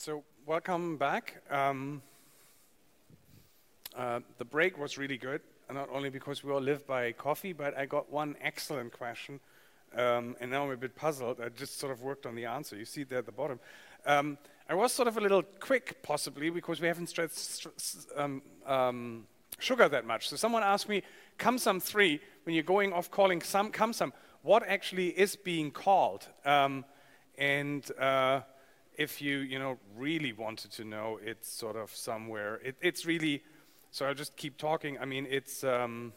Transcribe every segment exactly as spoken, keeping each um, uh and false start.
So welcome back. Um, uh, the break was really good, not only because we all live by coffee, but I got one excellent question, um, and now I'm a bit puzzled. I just sort of worked on the answer. You see it there at the bottom. Um, I was sort of a little quick, possibly, because we haven't stressed um, um, sugar that much. So someone asked me, CumSum three, when you're going off calling some CumSum, what actually is being called? Um, and uh, if you, you know, really wanted to know, it's sort of somewhere. It, it's really, so I'll just keep talking. I mean, it's um,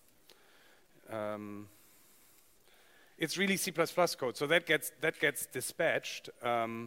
um, it's really C plus plus code. So that gets that gets dispatched. Um,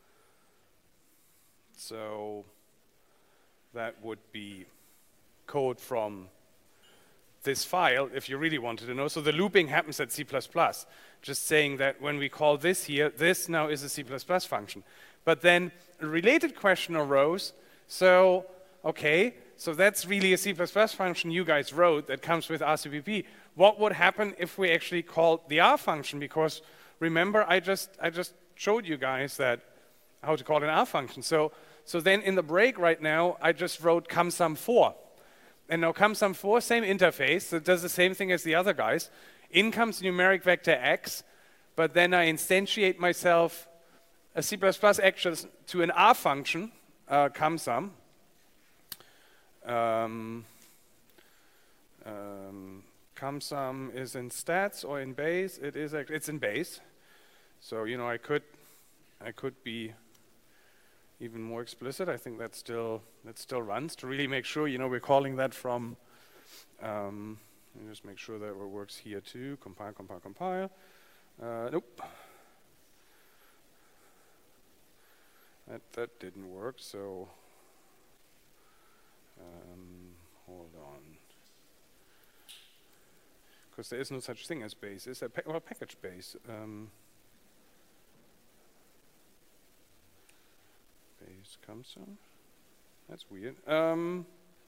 so that would be code from this file, if you really wanted to know. So the looping happens at C plus plus, just saying that when we call this here, this now is a C plus plus function. But then a related question arose, so, okay, so that's really a C plus plus function you guys wrote that comes with R C P P. What would happen if we actually called the R function? Because remember, I just, I just showed you guys that how to call an R function. So, so then in the break right now, I just wrote CumSum four. And now CumSum four, same interface, so it does the same thing as the other guys. In comes numeric vector x, but then I instantiate myself a C plus plus access to an R function, uh, CumSum. Um, um, CumSum is in stats or in base. It is. It's in base. So you know, I could, I could be even more explicit. I think that still that still runs to really make sure. You know, we're calling that from. Um, let me just make sure that it works here too. Compile, compile, compile. Uh, nope. That that didn't work. So um, hold on, because there is no such thing as base. It's a pa well, package base. Um, base CumSum. That's weird. Um,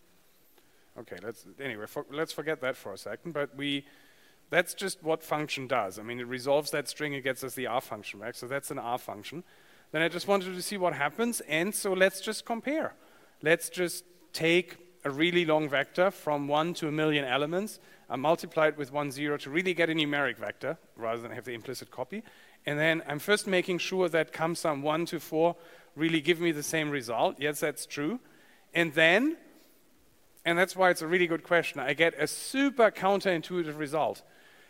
okay, let's anyway. For, let's forget that for a second. But we, that's just what function does. I mean, it resolves that string. It gets us the R function back. So that's an R function. Then I just wanted to see what happens, and so let's just compare. Let's just take a really long vector from one to a million elements, and multiply it with one zero to really get a numeric vector, rather than have the implicit copy. And then I'm first making sure that CumSum one to four really give me the same result. Yes, that's true. And then, and that's why it's a really good question, I get a super counterintuitive result,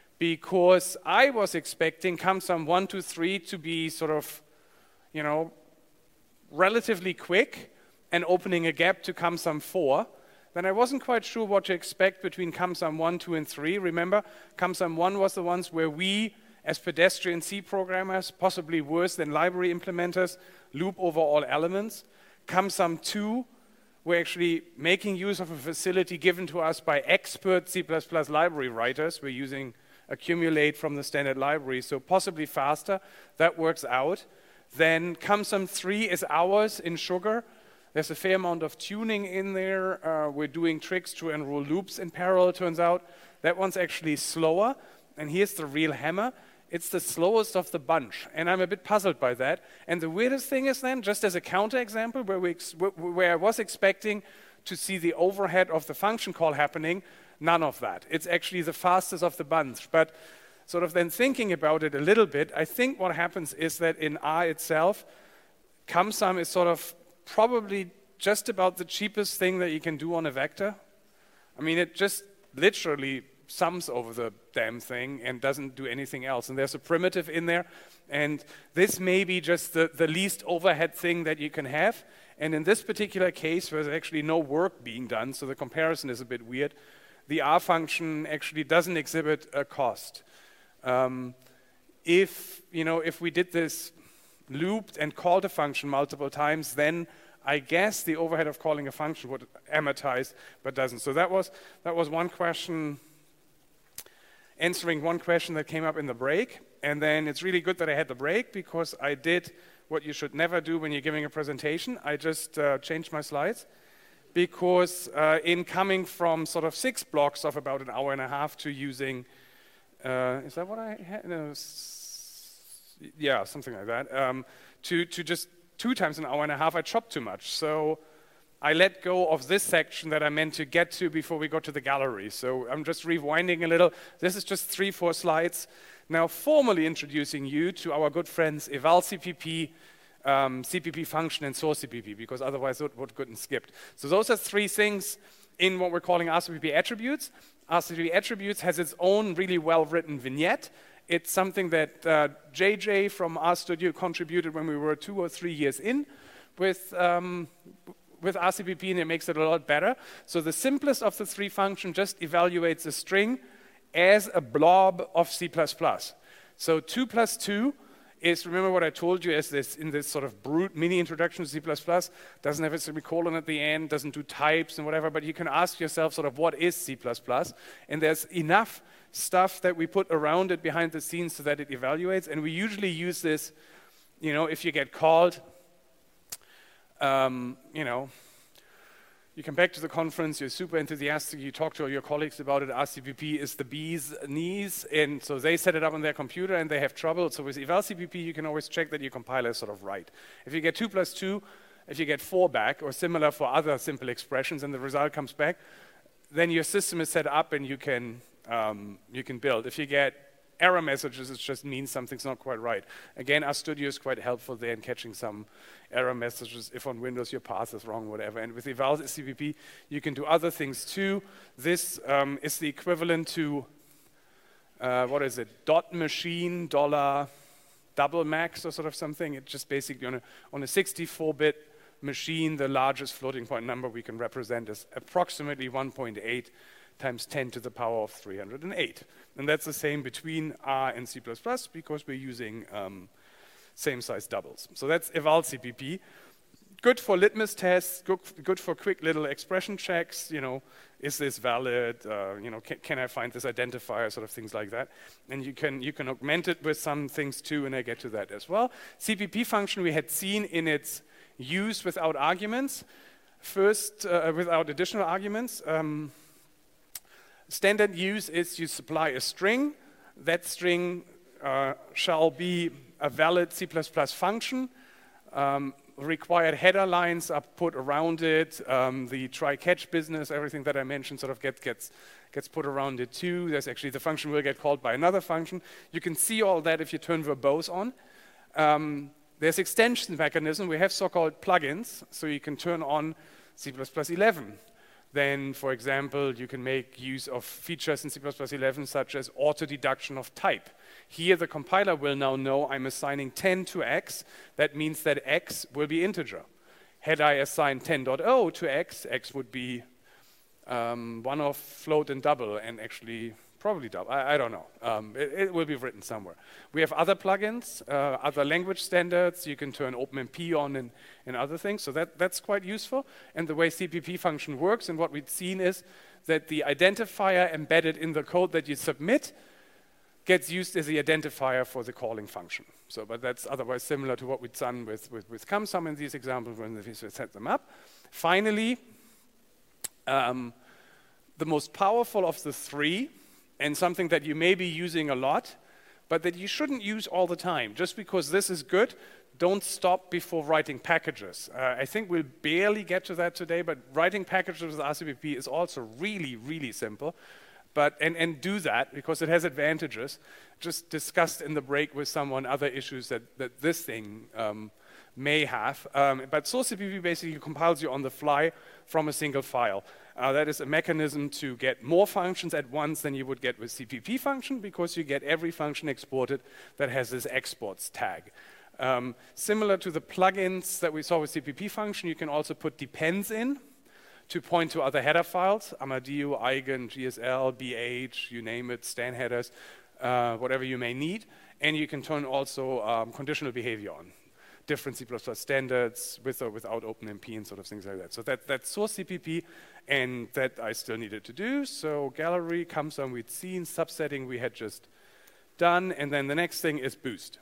because I was expecting CumSum one to three to be sort of, you know, relatively quick and opening a gap to CumSum four, then I wasn't quite sure what to expect between CumSum one, two, and three. Remember, CumSum one was the ones where we, as pedestrian C programmers, possibly worse than library implementers, loop over all elements. CumSum two, we're actually making use of a facility given to us by expert C plus plus library writers. We're using accumulate from the standard library, so possibly faster. That works out. Then CumSum three is ours in Sugar. There's a fair amount of tuning in there. Uh, we're doing tricks to enroll loops in parallel, turns out. That one's actually slower. And here's the real hammer. It's the slowest of the bunch. And I'm a bit puzzled by that. And the weirdest thing is then, just as a counterexample, where, we ex where I was expecting to see the overhead of the function call happening, none of that. It's actually the fastest of the bunch. But sort of then thinking about it a little bit, I think what happens is that in R itself, CumSum is sort of probably just about the cheapest thing that you can do on a vector. I mean, it just literally sums over the damn thing and doesn't do anything else. And there's a primitive in there. And this may be just the, the least overhead thing that you can have. And in this particular case, there's actually no work being done, so the comparison is a bit weird. The R function actually doesn't exhibit a cost. Um, if, you know, if we did this looped and called a function multiple times, then I guess the overhead of calling a function would amortize, but doesn't. So that was, that was one question, answering one question that came up in the break. And then it's really good that I had the break, because I did what you should never do when you're giving a presentation. I just uh, changed my slides, because uh, in coming from sort of six blocks of about an hour and a half to using Uh, is that what I had? No, yeah, something like that. Um, to, to just two times an hour and a half, I chopped too much. So I let go of this section that I meant to get to before we got to the gallery. So I'm just rewinding a little. This is just three, four slides. Now formally introducing you to our good friends evalCpp, um, C P P function, and sourceCpp, because otherwise it would have gotten skipped. So those are three things in what we're calling R C P P attributes. R C P P attributes has its own really well-written vignette. It's something that uh, J J from RStudio contributed when we were two or three years in with um, with R C P P, and it makes it a lot better. So the simplest of the three functions just evaluates a string as a blob of C plus plus. So two plus two is, remember what I told you, is this in this sort of brute mini introduction to C plus plus, doesn't have a semicolon at the end, doesn't do types and whatever, but you can ask yourself sort of what is C plus plus, and there's enough stuff that we put around it behind the scenes so that it evaluates, and we usually use this, you know, if you get called, um, you know, you come back to the conference, you're super enthusiastic, you talk to all your colleagues about it, R C P P is the bee's knees, and so they set it up on their computer and they have trouble. So with evalCpp, you can always check that your compiler is sort of right. If you get two plus two, if you get four back, or similar for other simple expressions, and the result comes back, then your system is set up and you can, um, you can build. If you get error messages, it just means something's not quite right. Again, RStudio is quite helpful there in catching some error messages if on Windows your path is wrong, whatever. And with evalCpp, you can do other things too. This um, is the equivalent to, uh, what is it, dot machine dollar double max or sort of something. It's just basically on a, on a sixty-four bit machine, the largest floating point number we can represent is approximately one point eight times ten to the power of three hundred eight. And that's the same between R and C plus plus because we're using um, same size doubles. So that's evalCpp. Good for litmus tests, good, good for quick little expression checks, you know, is this valid, uh, you know, can, can I find this identifier, sort of things like that. And you can, you can augment it with some things too, and I get to that as well. C P P function we had seen in its use without arguments. First, uh, without additional arguments. Um, Standard use is you supply a string. That string uh, shall be a valid C plus plus function. Um, required header lines are put around it. Um, the try-catch business, everything that I mentioned sort of get, gets, gets put around it too. There's actually, the function will get called by another function. You can see all that if you turn verbose on. Um, there's extension mechanism. We have so-called plugins, so you can turn on C plus plus eleven. Then, for example, you can make use of features in C plus plus eleven such as auto-deduction of type. Here, the compiler will now know I'm assigning ten to x. That means that x will be integer. Had I assigned ten point zero to x, x would be um, one of float and double, and actually probably double. I, I don't know. Um, it, it will be written somewhere. We have other plugins, uh, other language standards. You can turn OpenMP on and, and other things. So that, that's quite useful. And the way C P P function works, and what we've seen is that the identifier embedded in the code that you submit gets used as the identifier for the calling function. So, but that's otherwise similar to what we've done with, with, with CumSum in these examples when we set them up. Finally, um, the most powerful of the three, and something that you may be using a lot, but that you shouldn't use all the time. Just because this is good, don't stop before writing packages. Uh, I think we'll barely get to that today, but writing packages with R C P P is also really, really simple. But, and, and do that, because it has advantages. Just discussed in the break with someone other issues that, that this thing um, may have. Um, but sourceCpp basically compiles you on the fly from a single file. Uh, that is a mechanism to get more functions at once than you would get with C P P function, because you get every function exported that has this exports tag. Um, similar to the plugins that we saw with C P P function, you can also put depends in to point to other header files, Amadio, Eigen, G S L, B H, you name it, Stan headers, uh, whatever you may need. And you can turn also um, conditional behavior on. Different C plus plus standards with or without OpenMP and sort of things like that. So that, that's sourceCpp, and that I still needed to do. So gallery, CumSum we'd seen, subsetting we had just done, and then the next thing is boost.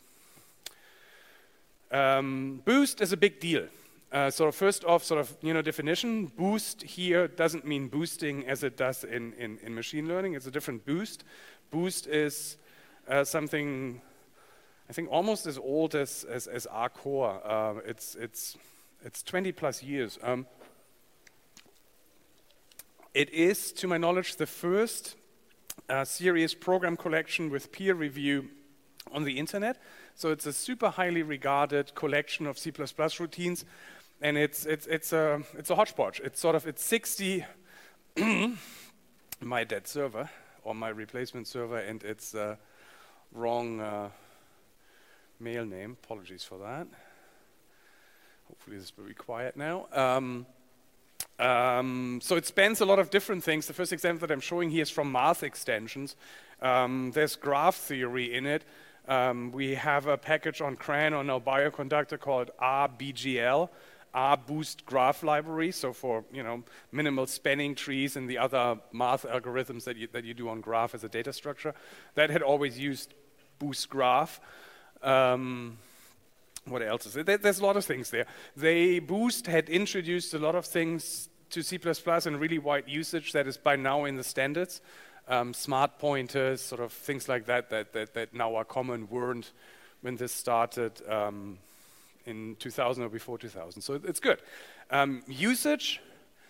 Um, boost is a big deal. Uh, so first off, sort of, you know, definition, boost here doesn't mean boosting as it does in, in, in machine learning. It's a different boost. Boost is uh, something I think almost as old as as, as R core. Uh, it's it's it's twenty plus years. Um, it is, to my knowledge, the first uh, serious program collection with peer review on the internet. So it's a super highly regarded collection of C plus plus routines, and it's it's it's a it's a hodgepodge. It's sort of it's sixty my dead server or my replacement server, and it's uh, wrong uh, mail name. Apologies for that. Hopefully this will be quiet now. Um, um, so it spans a lot of different things. The first example that I'm showing here is from math extensions. Um, there's graph theory in it. Um, we have a package on C R A N on our bioconductor called R B G L, R Boost Graph Library. So for you know minimal spanning trees and the other math algorithms that you that you do on graph as a data structure, that had always used Boost Graph. Um, what else is it? There's a lot of things there. They Boost had introduced a lot of things to C plus plus in really wide usage that is by now in the standards. Um, smart pointers, sort of things like that, that, that, that now are common, weren't when this started um, in two thousand or before two thousand. So it's good. Um, usage,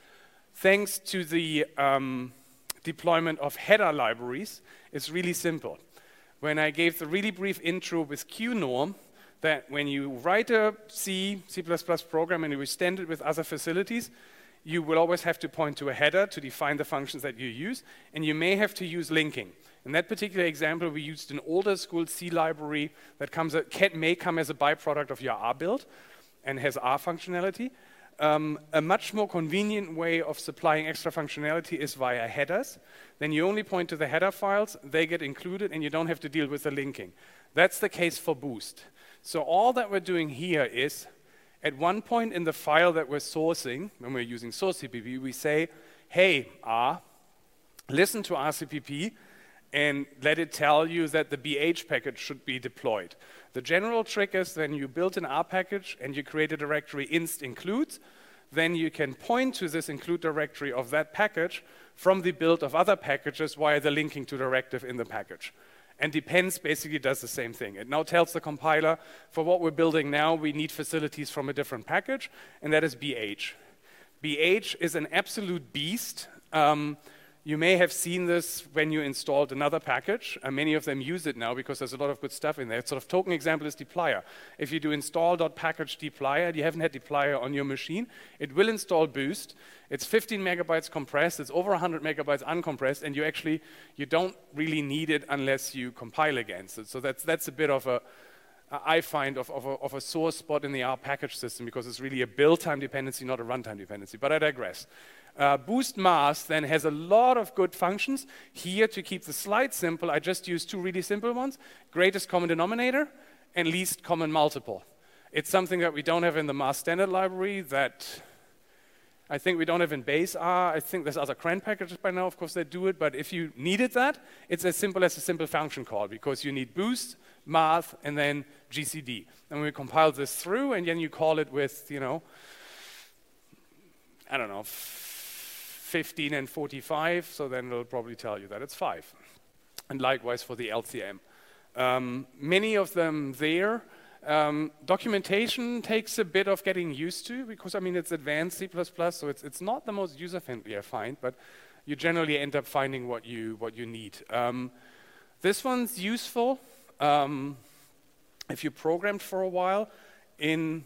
thanks to the um, deployment of header libraries, is really simple. When I gave the really brief intro with Q norm, that when you write a C, C plus plus program and you extend it with other facilities, you will always have to point to a header to define the functions that you use, and you may have to use linking. In that particular example, we used an older school C library that comes a, can, may come as a byproduct of your R build and has R functionality. Um, a much more convenient way of supplying extra functionality is via headers. Then you only point to the header files, they get included, and you don't have to deal with the linking. That's the case for Boost. So all that we're doing here is, at one point in the file that we're sourcing, when we're using source C P P, we say, hey, R, listen to R C P P and let it tell you that the B H package should be deployed. The general trick is when you build an R package and you create a directory inst includes, then you can point to this include directory of that package from the build of other packages via the linking to directive in the package. And depends basically does the same thing. It now tells the compiler, for what we're building now, we need facilities from a different package, and that is B H. B H is an absolute beast. Um, you may have seen this when you installed another package. Uh, many of them use it now because there's a lot of good stuff in there. Sort of token example is dplyr. If you do install.package dplyr, you haven't had dplyr on your machine, it will install Boost. It's fifteen megabytes compressed, it's over one hundred megabytes uncompressed, and you actually, you don't really need it unless you compile against it. So that's, that's a bit of a, I find, of, of, a, of a sore spot in the R package system because it's really a build time dependency, not a runtime dependency, but I digress. Uh, Boost Math then has a lot of good functions. Here, to keep the slide simple, I just use two really simple ones, greatest common denominator and least common multiple. It's something that we don't have in the Math standard library, that I think we don't have in base R. I think there's other C R A N packages by now, of course they do it, but if you needed that, it's as simple as a simple function call, because you need Boost, Math, and then G C D. And we compile this through, and then you call it with, you know, I don't know, fifteen and forty-five, so then it'll probably tell you that it's five. And likewise for the L C M. Um, many of them there. Um, documentation takes a bit of getting used to, because I mean it's advanced C plus plus, so it's it's not the most user-friendly I find, but you generally end up finding what you what you need. Um, this one's useful um, if you programmed for a while in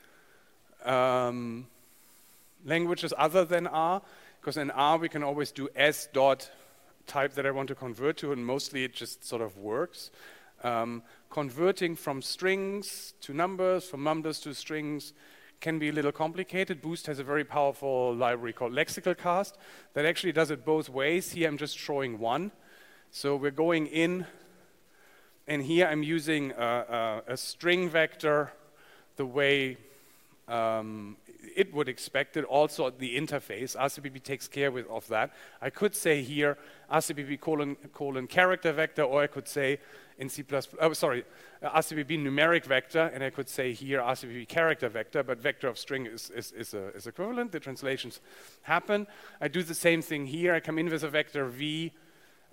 um, languages other than R, because in R we can always do s dot type that I want to convert to, and mostly it just sort of works. Um, converting from strings to numbers, from numbers to strings can be a little complicated. Boost has a very powerful library called LexicalCast that actually does it both ways. Here I'm just showing one. So we're going in, and here I'm using a, a, a string vector the way um, it would expect it. Also the interface, R C P P takes care with, of that. I could say here R C P P colon, colon character vector, or I could say in C plus plus, oh, sorry, uh, R C P P numeric vector, and I could say here R C P P character vector, but vector of string is, is, is, a, is equivalent. The translations happen. I do the same thing here. I come in with a vector v,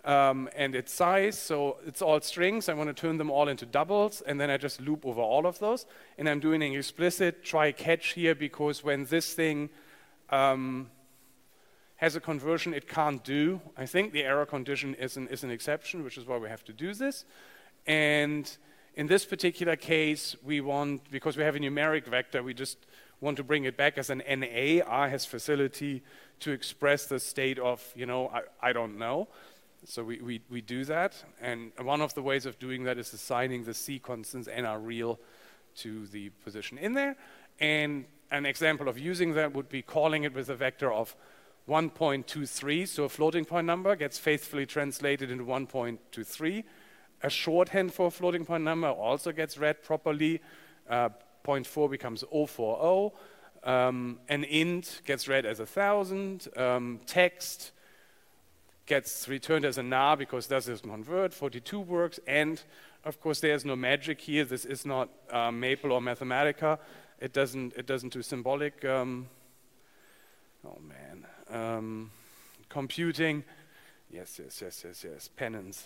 um, and its size. So it's all strings. I want to turn them all into doubles, and then I just loop over all of those. And I'm doing an explicit try-catch here because when this thing um, has a conversion it can't do, I think the error condition is an, is an exception, which is why we have to do this. And in this particular case, we want, because we have a numeric vector, we just want to bring it back as an N A. R has facility to express the state of, you know, I, I don't know. So we, we, we do that. And one of the ways of doing that is assigning the C constants N R real to the position in there. And an example of using that would be calling it with a vector of one point two three. So a floating point number gets faithfully translated into one point two three. A shorthand for a floating point number also gets read properly. Uh, zero point four becomes zero four zero. Um, an int gets read as a thousand. Um, text gets returned as a nar because that doesn't convert. forty-two works. And of course, there's no magic here. This is not uh, Maple or Mathematica. It doesn't. It doesn't do symbolic. Um, oh man, um, computing. Yes, yes, yes, yes, yes. Penance.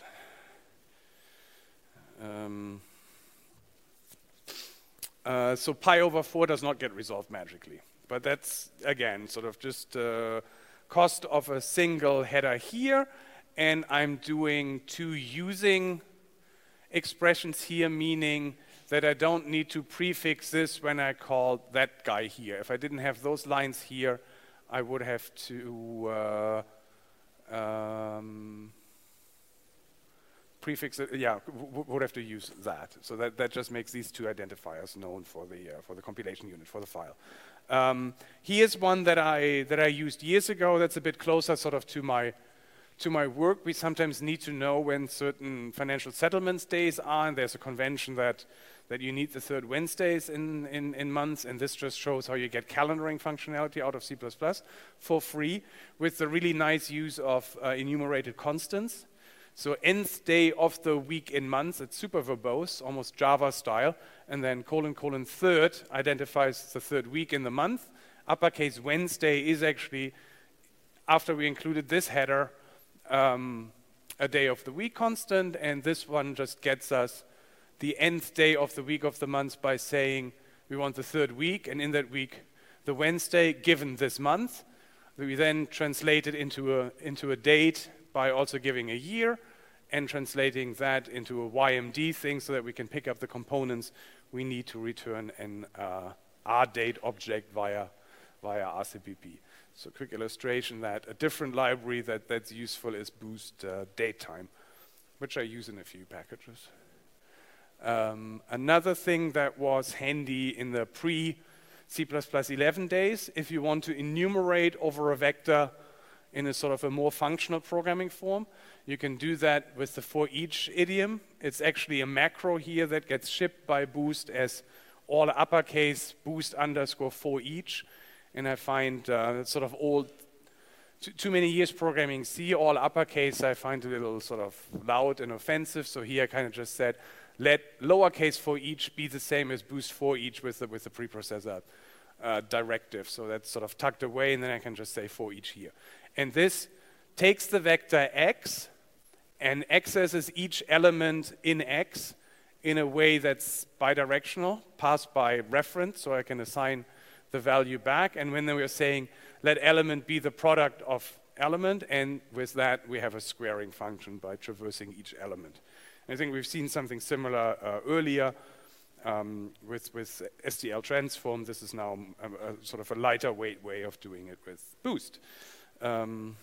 Um, uh, so pi over four does not get resolved magically, but that's again sort of just uh, cost of a single header here, and I'm doing two using expressions here, meaning that I don't need to prefix this when I call that guy here. If I didn't have those lines here, I would have to uh, um, prefix it, yeah, would have to use that. So that, that just makes these two identifiers known for the uh, for the compilation unit for the file. Um, here's one that I that I used years ago. That's a bit closer, sort of to my to my work. We sometimes need to know when certain financial settlements days are, and there's a convention that that you need the third Wednesdays in in, in months, and this just shows how you get calendaring functionality out of C plus plus for free with the really nice use of uh, enumerated constants. So nth day of the week in months, it's super verbose, almost Java style, and then colon colon third identifies the third week in the month. Uppercase Wednesday is actually, after we included this header, um, a day of the week constant, and this one just gets us the nth day of the week of the month by saying we want the third week, and in that week, the Wednesday given this month. We then translate it into a, into a date by also giving a year and translating that into a Y M D thing so that we can pick up the components we need to return an uh, rdate object via, via R C P P. So quick illustration that a different library that, that's useful is Boost uh, Datetime, which I use in a few packages. Um, another thing that was handy in the pre-C plus plus eleven days, if you want to enumerate over a vector in a sort of a more functional programming form, you can do that with the for each idiom. It's actually a macro here that gets shipped by Boost as all uppercase Boost underscore for each. And I find uh, sort of old, too, too many years programming C, all uppercase, I find a little sort of loud and offensive. So here I kind of just said, let lowercase for each be the same as Boost for each with the, with the preprocessor uh, directive. So that's sort of tucked away, and then I can just say for each here. And this takes the vector x and accesses each element in x in a way that's bidirectional, passed by reference, so I can assign the value back. And when we're saying let element be the product of element, and with that we have a squaring function by traversing each element. And I think we've seen something similar uh, earlier um, with, with S T L transform. This is now a, a sort of a lighter weight way of doing it with Boost. Um,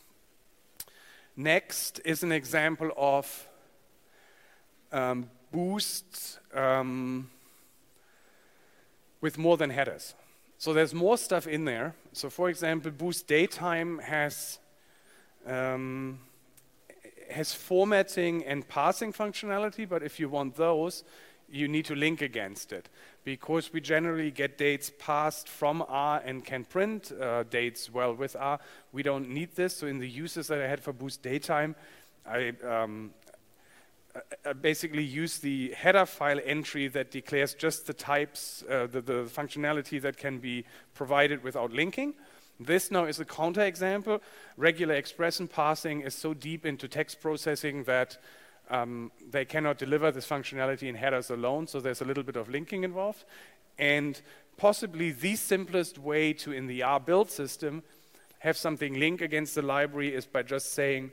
next is an example of um, Boost um, with more than headers. So there's more stuff in there. So for example, Boost Datetime has um, has formatting and parsing functionality, but if you want those, you need to link against it. Because we generally get dates passed from R and can print uh, dates well with R, we don't need this. So in the uses that I had for Boost Datetime, I, um, I basically use the header file entry that declares just the types, uh, the, the functionality that can be provided without linking. This now is a counterexample. Regular expression parsing is so deep into text processing that um, they cannot deliver this functionality in headers alone, so there's a little bit of linking involved. And possibly the simplest way to, in the R build system, have something link against the library is by just saying,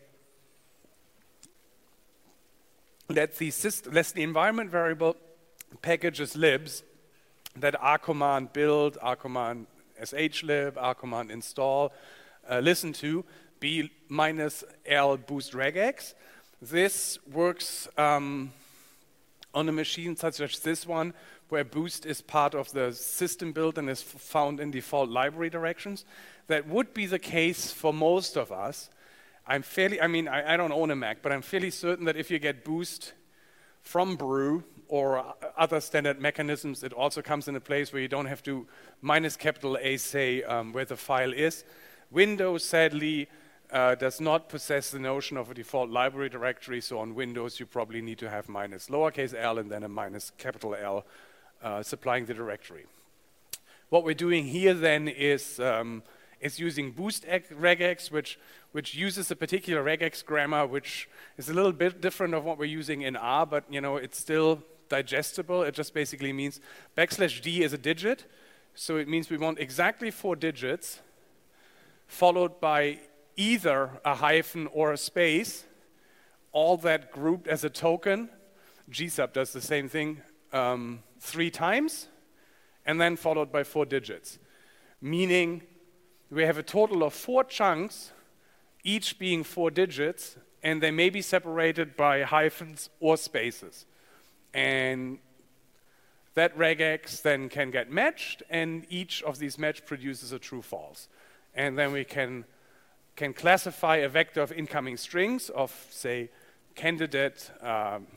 let the, system, let the environment variable packages libs that R command build, R command shlib, R command install, uh, listen to, be minus L boost regex. This works um, on a machine such as this one, where boost is part of the system build and is found in default library directions. That would be the case for most of us. I'm fairly, I mean, I, I don't own a Mac, but I'm fairly certain that if you get boost from Brew or other standard mechanisms, it also comes in a place where you don't have to minus capital A say um, where the file is. Windows, sadly, uh, does not possess the notion of a default library directory, so on Windows you probably need to have minus lowercase l and then a minus capital L uh, supplying the directory. What we're doing here then is um, is using boost regex, which which uses a particular regex grammar, which is a little bit different of what we're using in R, but you know it's still digestible. It just basically means backslash d is a digit, so it means we want exactly four digits, followed by either a hyphen or a space, all that grouped as a token. G sub does the same thing um, three times, and then followed by four digits, meaning we have a total of four chunks, each being four digits, and they may be separated by hyphens or spaces. And that regex then can get matched, and each of these match produces a true-false. And then we can, can classify a vector of incoming strings of, say, candidate um,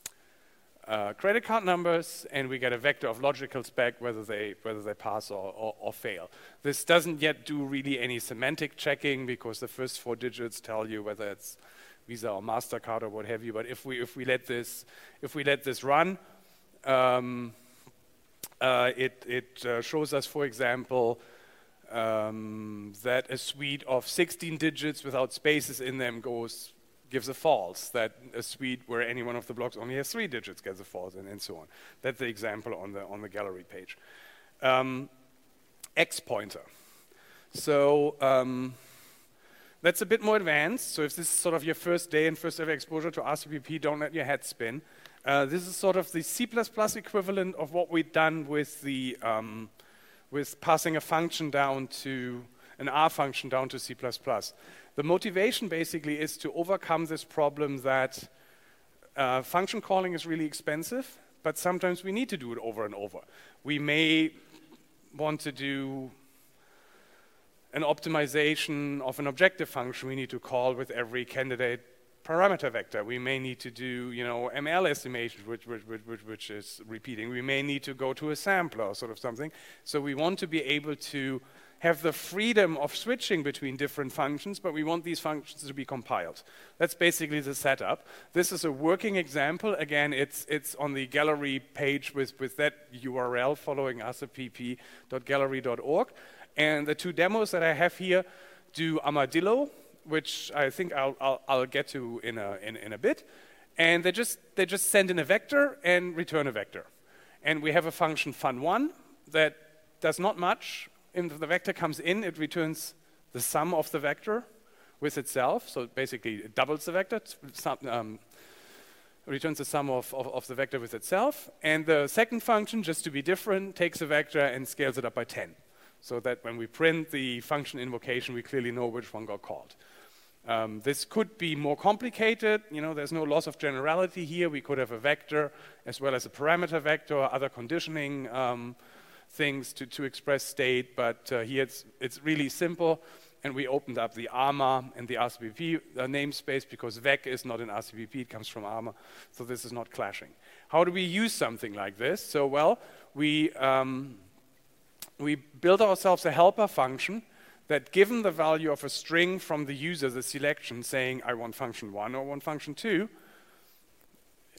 uh, credit card numbers, and we get a vector of logical spec whether they, whether they pass or, or, or fail. This doesn't yet do really any semantic checking because the first four digits tell you whether it's Visa or MasterCard or what have you. But if we if we let this if we let this run, um, uh, it it uh, shows us, for example, um, that a suite of sixteen digits without spaces in them goes gives a false. That a suite where any one of the blocks only has three digits gets a false, and, and so on. That's the example on the on the gallery page. Um, X pointer. So. Um, That's a bit more advanced, so if this is sort of your first day and first ever exposure to R C P P, don't let your head spin. Uh, this is sort of the C plus plus equivalent of what we've done with the um, with passing a function down to, an R function down to C plus plus. The motivation basically is to overcome this problem that uh, function calling is really expensive, but sometimes we need to do it over and over. We may want to do an optimization of an objective function we need to call with every candidate parameter vector. We may need to do, you know, M L estimation, which, which, which, which is repeating. We may need to go to a sampler or sort of something. So we want to be able to have the freedom of switching between different functions, but we want these functions to be compiled. That's basically the setup. This is a working example. Again, it's it's on the gallery page with, with that U R L following r c p p dot gallery dot org. And the two demos that I have here do Armadillo, which I think I'll, I'll, I'll get to in a, in, in a bit. And they just, they just send in a vector and return a vector. And we have a function fun one that does not much. If the vector comes in, it returns the sum of the vector with itself. So basically, it doubles the vector, um, returns the sum of, of, of the vector with itself. And the second function, just to be different, takes a vector and scales it up by ten. So that when we print the function invocation, we clearly know which one got called. Um, this could be more complicated. You know, there's no loss of generality here. We could have a vector as well as a parameter vector, or other conditioning um, things to, to express state. But uh, here it's, it's really simple. And we opened up the ARMA and the R C P P uh, namespace because vec is not in R C P P, it comes from ARMA. So this is not clashing. How do we use something like this? So, well, we... Um, We build ourselves a helper function that, given the value of a string from the user, the selection, saying I want function one or want function two,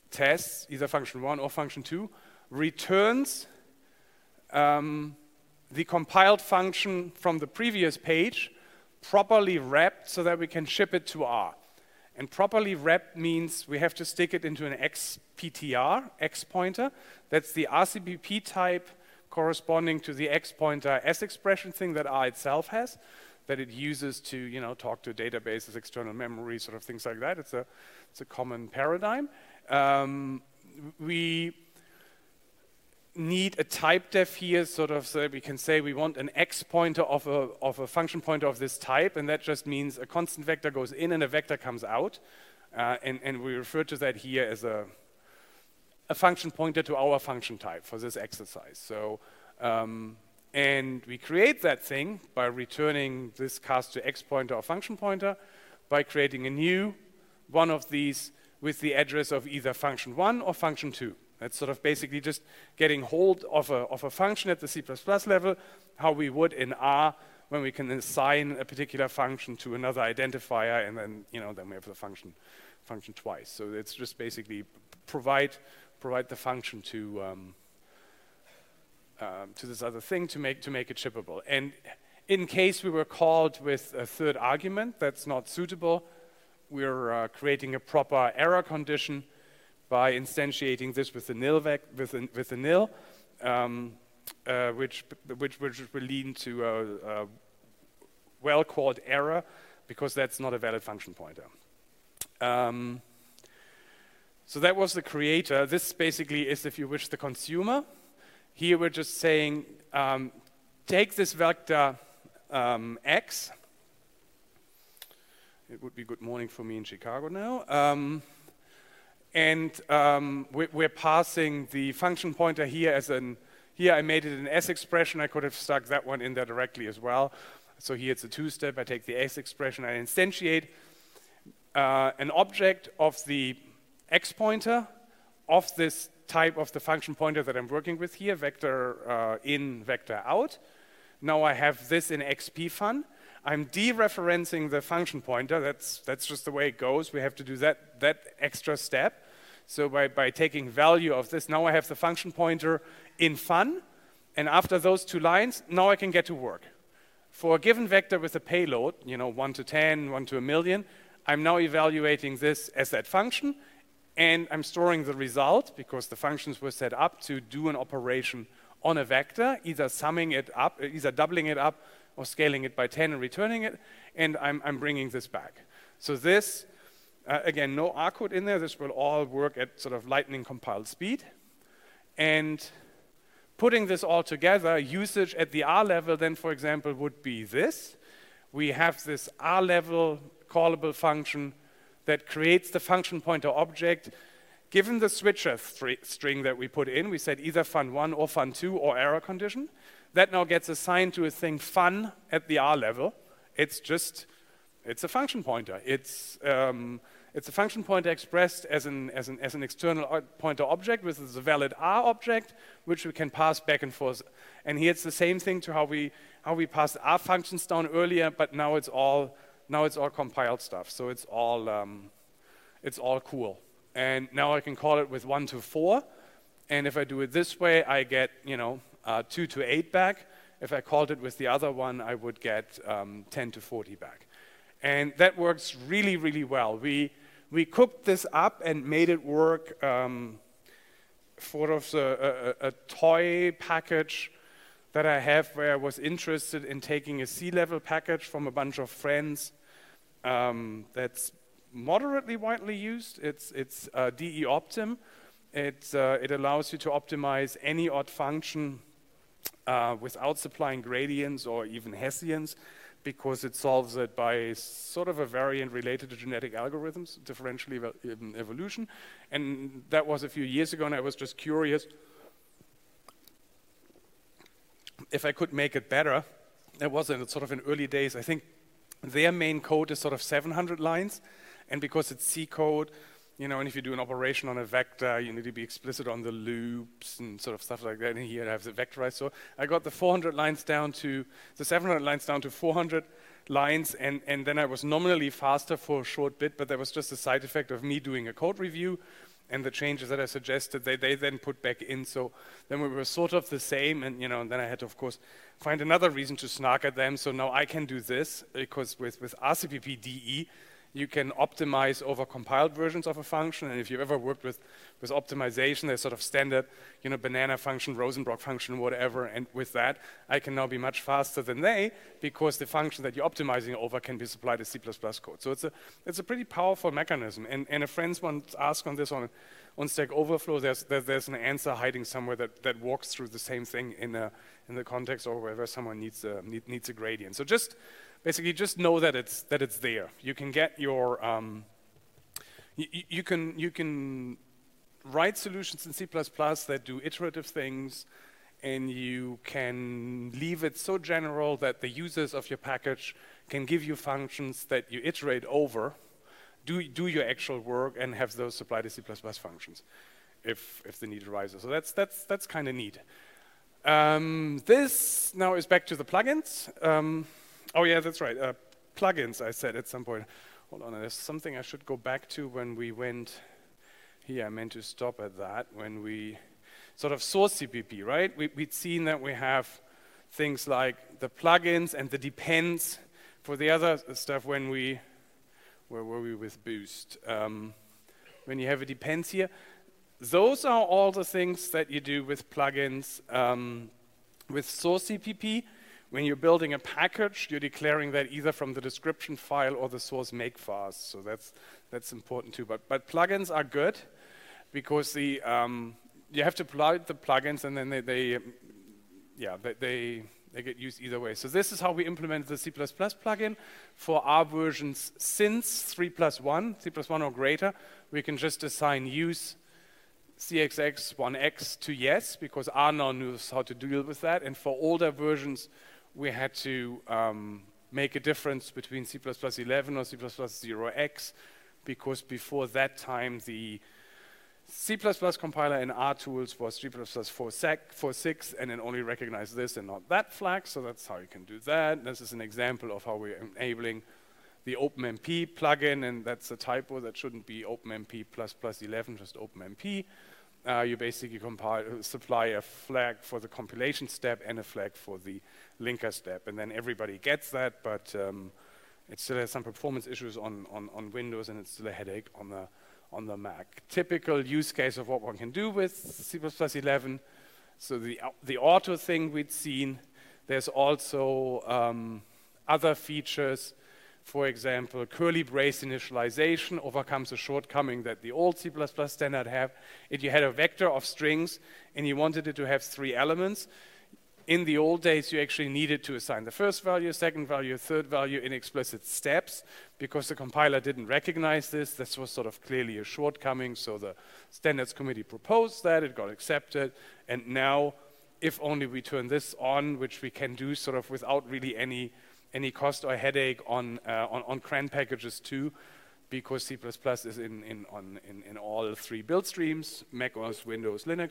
tests either function one or function two, returns um, the compiled function from the previous page properly wrapped so that we can ship it to R. And properly wrapped means we have to stick it into an X P T R, X pointer. That's the R C B P type corresponding to the X pointer S expression thing that R itself has, that it uses to, you know, talk to databases, external memory, sort of things like that. It's a, it's a common paradigm. Um, we need a type def here, sort of, so that we can say we want an X pointer of a, of a function pointer of this type, and that just means a constant vector goes in and a vector comes out, uh, and, and we refer to that here as a, a function pointer to our function type for this exercise. So, um, and we create that thing by returning this cast to X pointer or function pointer, by creating a new one of these with the address of either function one or function two. That's sort of basically just getting hold of a, of a function at the C plus plus level, how we would in R when we can assign a particular function to another identifier, and then, you know, then we have the function function twice. So it's just basically provide provide the function to um, uh, to this other thing to make to make it shippable. And in case we were called with a third argument that's not suitable, we're uh, creating a proper error condition by instantiating this with a nil vec with a, with a nil, um, uh, which, which which will lead to a, a well-called error, because that's not a valid function pointer. Um, so that was the creator. This basically is, if you wish, the consumer. Here we're just saying, um, take this vector um, x. It would be good morning for me in Chicago now. Um, And um, we're passing the function pointer here as an, here I made it an S expression. I could have stuck that one in there directly as well. So here it's a two-step. I take the S expression, I instantiate uh, an object of the X pointer of this type of the function pointer that I'm working with here, vector uh, in, vector out. Now I have this in X P fun. I'm dereferencing the function pointer. That's, that's just the way it goes. We have to do that, that extra step. So by, by taking value of this, now I have the function pointer in fun. And after those two lines, now I can get to work. For a given vector with a payload, you know, one to ten, one to a million, I'm now evaluating this as that function. And I'm storing the result, because the functions were set up to do an operation on a vector, either summing it up, either doubling it up, or scaling it by ten and returning it, and I'm, I'm bringing this back. So this, uh, again, no R code in there. This will all work at sort of lightning compiled speed. And putting this all together, usage at the R level then, for example, would be this. We have this R level callable function that creates the function pointer object. Given the switcher string that we put in, we said either fun one or fun two or error condition. That now gets assigned to a thing fun at the R level. It's just, it's a function pointer. It's, um, it's a function pointer expressed as an, as an, as an external pointer object with a valid R object, which we can pass back and forth. And here it's the same thing to how we, how we passed R functions down earlier, but now it's all, now it's all compiled stuff. So it's all, um, it's all cool. And now I can call it with one to four. And if I do it this way, I get, you know, Uh, two to eight back. If I called it with the other one, I would get um, ten to forty back. And that works really, really well. We, we cooked this up and made it work um, sort of a, a, a toy package that I have, where I was interested in taking a C-level package from a bunch of friends um, that's moderately widely used. It's, it's uh, D E Optim. It, uh, it allows you to optimize any odd function Uh, without supplying gradients or even Hessians, because it solves it by sort of a variant related to genetic algorithms, differential ev evolution. And that was a few years ago, and I was just curious if I could make it better. It was in sort of in early days. I think their main code is sort of seven hundred lines, and because it's C code, you know, and if you do an operation on a vector, you need to be explicit on the loops and sort of stuff like that. And here I have the vectorized. So I got the four hundred lines down to, the seven hundred lines down to four hundred lines, and, and then I was nominally faster for a short bit, but that was just a side effect of me doing a code review and the changes that I suggested, they, they then put back in. So then we were sort of the same, and you know, and then I had to, of course, find another reason to snark at them. So now I can do this, because with, with R C P P D E, you can optimize over compiled versions of a function. And if you've ever worked with, with optimization, there's sort of standard, you know, banana function, Rosenbrock function, whatever. And with that, I can now be much faster than they, because the function that you're optimizing over can be supplied as C plus plus code. So it's a, it's a pretty powerful mechanism. And, and a friend once asked on this on, on Stack Overflow, there's, there, there's an answer hiding somewhere that, that walks through the same thing in, a, in the context or wherever someone needs a, need, needs a gradient. So just basically, just know that it's that it's there. You can get your um, you, you can you can write solutions in C plus plus that do iterative things, and you can leave it so general that the users of your package can give you functions that you iterate over, do do your actual work, and have those supplied as C plus plus functions, if if the need arises. So that's that's that's kind of neat. Um, this now is back to the plugins. Um, Oh yeah, that's right. Uh, plugins, I said at some point. Hold on, there's something I should go back to when we went here. I meant to stop at that when we sort of saw C P P, right? We, we'd seen that we have things like the plugins and the depends for the other stuff when we, where were we with Boost? Um, when you have a depends here, those are all the things that you do with plugins. Um, with source C P P, when you're building a package, you're declaring that either from the description file or the source makefast. So that's that's important too. But but plugins are good because the um, you have to apply the plugins, and then they, they yeah they, they they get used either way. So this is how we implemented the C plus plus plugin for our versions since three plus one, three plus one or greater. We can just assign use C X X one X to yes, because R now knows how to deal with that. And for older versions, we had to um, make a difference between C plus plus eleven or C plus plus zero X, because before that time, the C plus plus compiler in R tools was three plus plus four six, and it only recognized this and not that flag. So that's how you can do that. This is an example of how we're enabling the OpenMP plugin, and that's a typo. That shouldn't be OpenMP plus plus eleven, just OpenMP. Uh, you basically compile, supply a flag for the compilation step and a flag for the linker step, and then everybody gets that, but um, it still has some performance issues on, on, on Windows, and it's still a headache on the, on the Mac. Typical use case of what one can do with C plus plus eleven, so the, the auto thing we'd seen, there's also um, other features. For example, curly brace initialization overcomes a shortcoming that the old C plus plus standard have. If you had a vector of strings and you wanted it to have three elements, in the old days you actually needed to assign the first value, second value, third value in explicit steps, because the compiler didn't recognize this. This was sort of clearly a shortcoming, so the standards committee proposed that, it got accepted, and now if only we turn this on, which we can do sort of without really any any cost or headache on, uh, on, on CRAN packages too, because C plus plus is in, in, on, in, in all three build streams, Mac O S, Windows, Linux.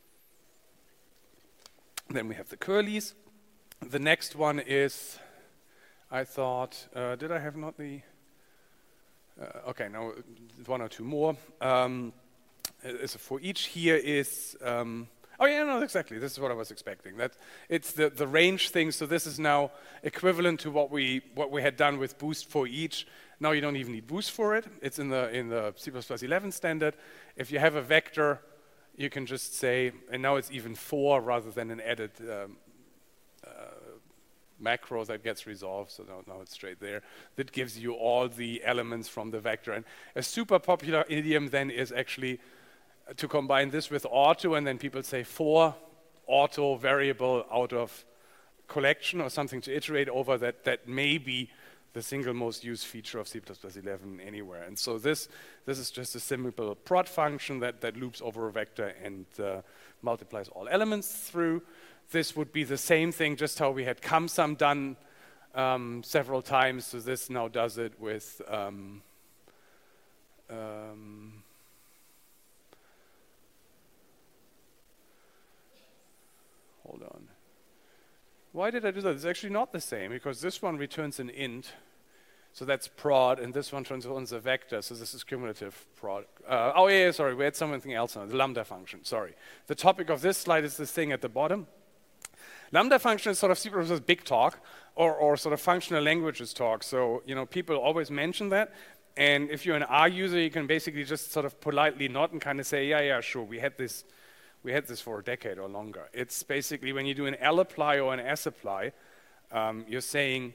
Then we have the curlies. The next one is, I thought, uh, did I have not the, uh, okay, now one or two more. Um, so for each here is, um, oh yeah, no, exactly. This is what I was expecting. That it's the, the range thing. So this is now equivalent to what we what we had done with Boost for each. Now you don't even need Boost for it. It's in the in the C plus plus eleven standard. If you have a vector, you can just say, and now it's even four rather than an added um, uh, macro that gets resolved. So now, now it's straight there. That gives you all the elements from the vector. And a super popular idiom then is actually to combine this with auto, and then people say for auto variable out of collection or something to iterate over that that may be the single most used feature of C plus plus eleven anywhere. And so this this is just a simple prod function that, that loops over a vector and uh, multiplies all elements through. This would be the same thing, just how we had CumSum done um, several times. So this now does it with um, um, hold on. Why did I do that? It's actually not the same, because this one returns an int, So that's prod, and this one transforms a vector, so this is cumulative prod. Uh, oh yeah, yeah, sorry, we had something else on it, the lambda function, sorry. The topic of this slide is this thing at the bottom. Lambda function is sort of C plus plus big talk, or, or sort of functional languages talk. So, you know, people always mention that. And if you're an R user, you can basically just sort of politely nod and kind of say, yeah, yeah, sure, we had this, we had this for a decade or longer. It's basically when you do an L apply or an S apply, um, you're saying,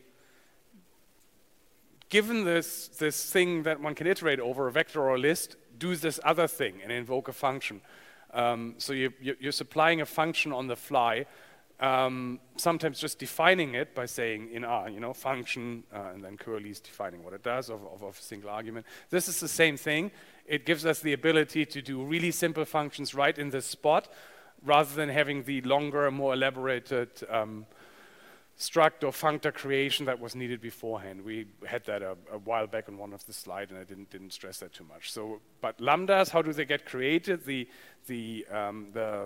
given this, this thing that one can iterate over, a vector or a list, do this other thing and invoke a function. Um, so you, you're supplying a function on the fly, um, sometimes just defining it by saying in R, you know, function, uh, and then curly's defining what it does of, of, of a single argument. This is the same thing. It gives us the ability to do really simple functions right in this spot, rather than having the longer, more elaborated um, struct or functor creation that was needed beforehand. We had that a, a while back on one of the slides, and I didn't didn't stress that too much. So, but lambdas, how do they get created? The the um, the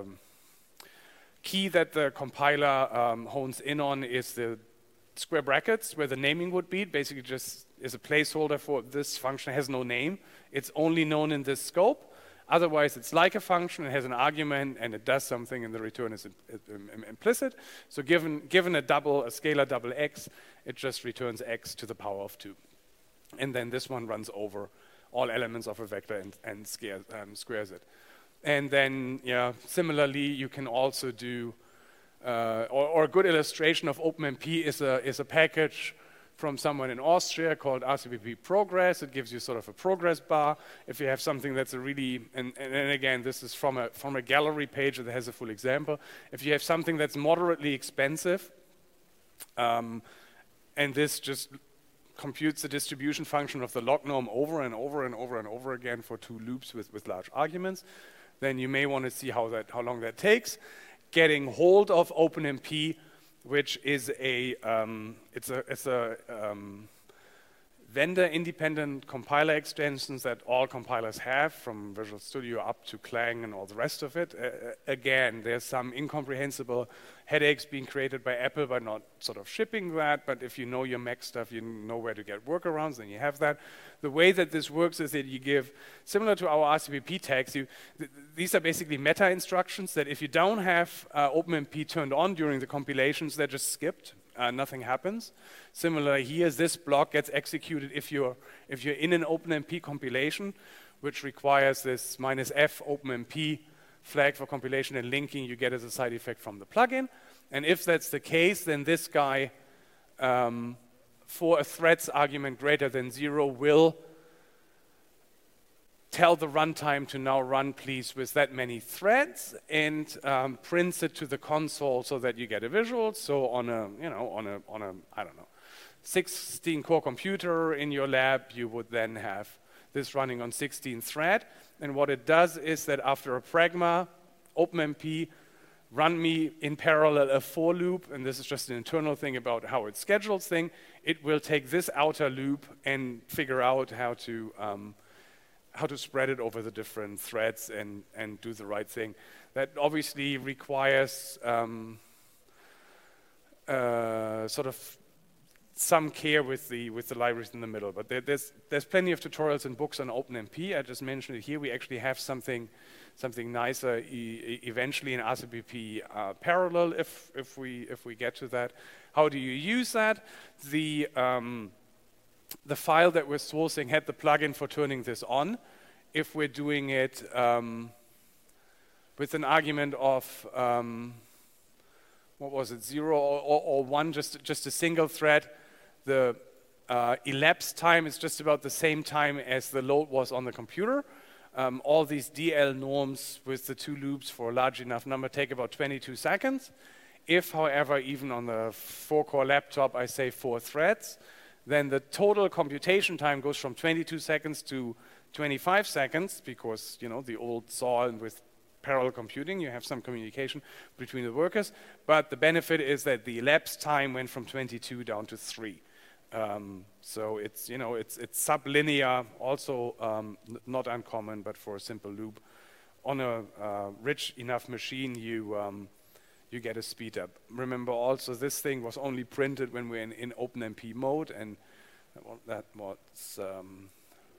key that the compiler um, hones in on is the square brackets where the naming would be. It basically just is a placeholder for this function. Has no name. It's only known in this scope. Otherwise, it's like a function, it has an argument, and it does something, and the return is implicit. So given, given a double, a scalar double x, it just returns x to the power of two. And then this one runs over all elements of a vector and, and scare, um, squares it. And then, yeah, similarly, you can also do, uh, or, or a good illustration of OpenMP is a, is a package from someone in Austria called R C P P Progress. It gives you sort of a progress bar. If you have something that's a really, and, and, and again, this is from a, from a gallery page that has a full example. If you have something that's moderately expensive, um, and this just computes the distribution function of the log norm over and over and over and over again for two loops with, with large arguments, then you may want to see how, that, how long that takes. Getting hold of OpenMP, which is a, um, it's a, it's a um, vendor-independent compiler extensions that all compilers have, from Visual Studio up to Clang and all the rest of it. Uh, again, there's some incomprehensible headaches being created by Apple by not sort of shipping that, but if you know your Mac stuff, you know where to get workarounds, then you have that. The way that this works is that you give, similar to our R C P P tags, you, th these are basically meta instructions that if you don't have uh, OpenMP turned on during the compilations, they're just skipped. Uh, nothing happens. Similar here, this block gets executed if you're, if you're in an OpenMP compilation, which requires this minus F OpenMP flag for compilation and linking you get as a side effect from the plugin. And if that's the case, then this guy, um, for a threads argument greater than zero, will tell the runtime to now run, please, with that many threads, and um, prints it to the console so that you get a visual. So on a, you know, on a, on a, I don't know, sixteen core computer in your lab, you would then have this running on sixteen thread. And what it does is that after a pragma, OpenMP run me in parallel a for loop, and this is just an internal thing about how it schedules thing. It will take this outer loop and figure out how to um, how to spread it over the different threads and, and do the right thing. That obviously requires um, uh, sort of some care with the with the libraries in the middle. But there, there's there's plenty of tutorials and books on OpenMP. I just mentioned it here. We actually have something something nicer e eventually in R C P P uh, parallel if if we if we get to that. How do you use that? The um, The file that we're sourcing had the plugin for turning this on. If we're doing it um, with an argument of, um, what was it, zero or, or, or one, just, just a single thread, the uh, elapsed time is just about the same time as the load was on the computer. Um, all these D L norms with the two loops for a large enough number take about twenty-two seconds. If, however, even on the four-core laptop, I say four threads, then the total computation time goes from twenty-two seconds to twenty-five seconds, because, you know, the old saw and with parallel computing, you have some communication between the workers. But the benefit is that the elapsed time went from twenty-two down to three. Um, so it's, you know, it's, it's sublinear, also um, not uncommon, but for a simple loop. On a uh, rich enough machine, you um, you get a speed up. Remember also, this thing was only printed when we're in, in OpenMP mode, and That was um,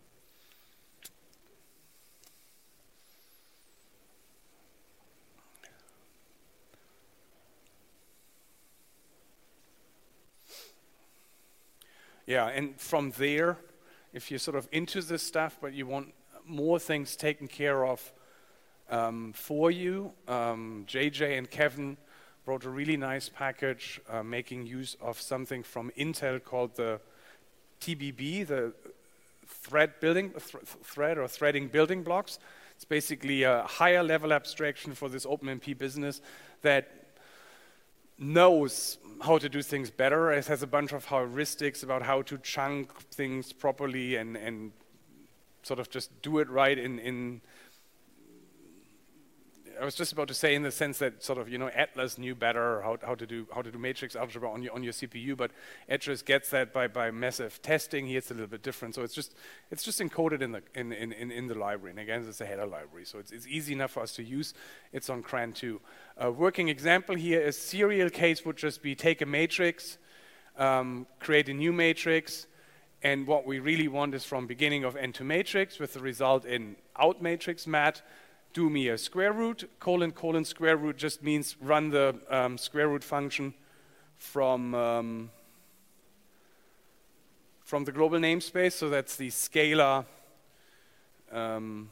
yeah, and from there, if you're sort of into this stuff, but you want more things taken care of um, for you, um, J J and Kevin wrote a really nice package uh, making use of something from Intel called the T B B, the thread building th thread or threading building blocks. It's basically a higher level abstraction for this OpenMP business that knows how to do things better. It has a bunch of heuristics about how to chunk things properly and, and sort of just do it right in, in I was just about to say in the sense that sort of, you know, Atlas knew better how, how to do how to do matrix algebra on your on your C P U, but Edris gets that by, by massive testing. Here it's a little bit different. So it's just it's just encoded in the in, in, in, in the library. And again, it's a header library. So it's it's easy enough for us to use. It's on CRAN two. A working example here is serial case would just be take a matrix, um, create a new matrix, and what we really want is from beginning of n to matrix with the result in out matrix mat. Do me a square root, colon, colon, square root just means run the um, square root function from, um, from the global namespace. So that's the scalar um,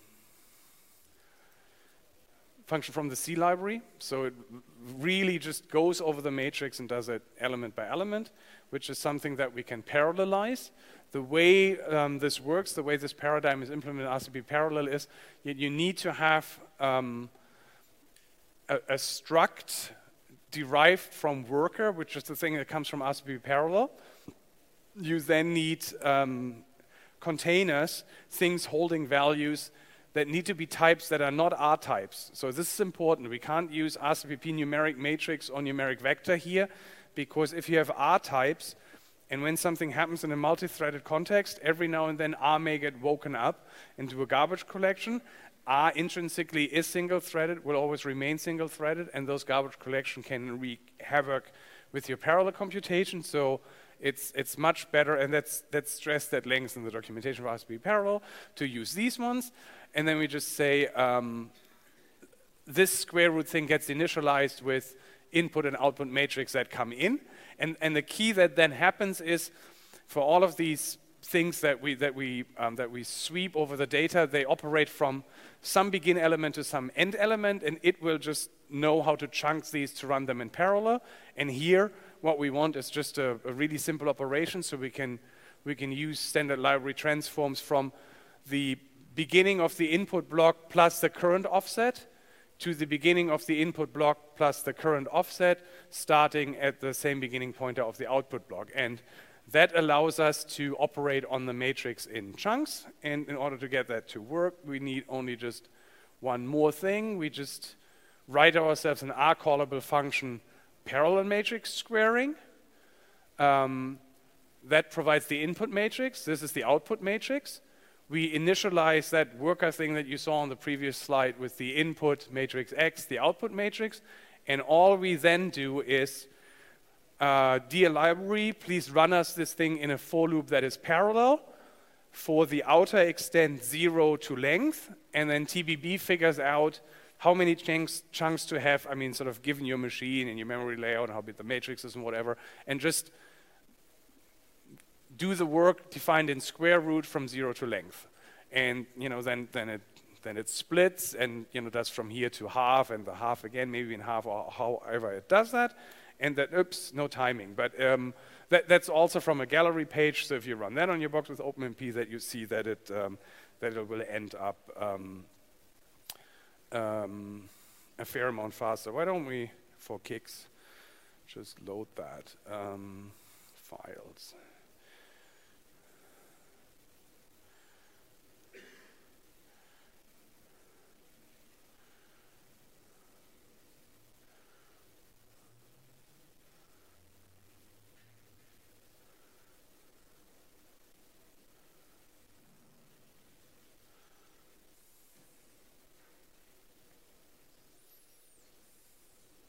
function from the C library. So it really just goes over the matrix and does it element by element, which is something that we can parallelize. The way um, this works, the way this paradigm is implemented in R C P parallel is you, you need to have um, a, a struct derived from worker, which is the thing that comes from R C P parallel. You then need um, containers, things holding values that need to be types that are not R types. So this is important. We can't use R C P P numeric matrix or numeric vector here, because if you have R types, and when something happens in a multi-threaded context, every now and then R may get woken up into a garbage collection. R intrinsically is single-threaded, will always remain single-threaded, and those garbage collection can wreak havoc with your parallel computation. So it's it's much better, and that's that's stressed at length in the documentation of R C P parallel, to use these ones. And then we just say um, this square root thing gets initialized with input and output matrix that come in. And, and the key that then happens is for all of these things that we, that, we, um, that we sweep over the data, they operate from some begin element to some end element, and it will just know how to chunk these to run them in parallel. And here, what we want is just a, a really simple operation, so we can, we can use standard library transforms from the beginning of the input block plus the current offset to the beginning of the input block plus the current offset, starting at the same beginning pointer of the output block. And that allows us to operate on the matrix in chunks. And in order to get that to work, we need only just one more thing. We just write ourselves an R-callable function, parallel matrix squaring. Um, that provides the input matrix. This is the output matrix. We initialize that worker thing that you saw on the previous slide with the input matrix X, the output matrix, and all we then do is, uh, dear library, please run us this thing in a for loop that is parallel for the outer extent zero to length, and then T B B figures out how many chunks, chunks to have, I mean, sort of given your machine and your memory layout, how big the matrix is and whatever, and just do the work defined in square root from zero to length. And, you know, then, then, it, then it splits and, you know, does from here to half and the half again, maybe in half or however it does that. And that, oops, no timing. But um, that, that's also from a gallery page. So if you run that on your box with OpenMP, that you see that it, um, that it will end up um, um, a fair amount faster. Why don't we, for kicks, just load that um, files.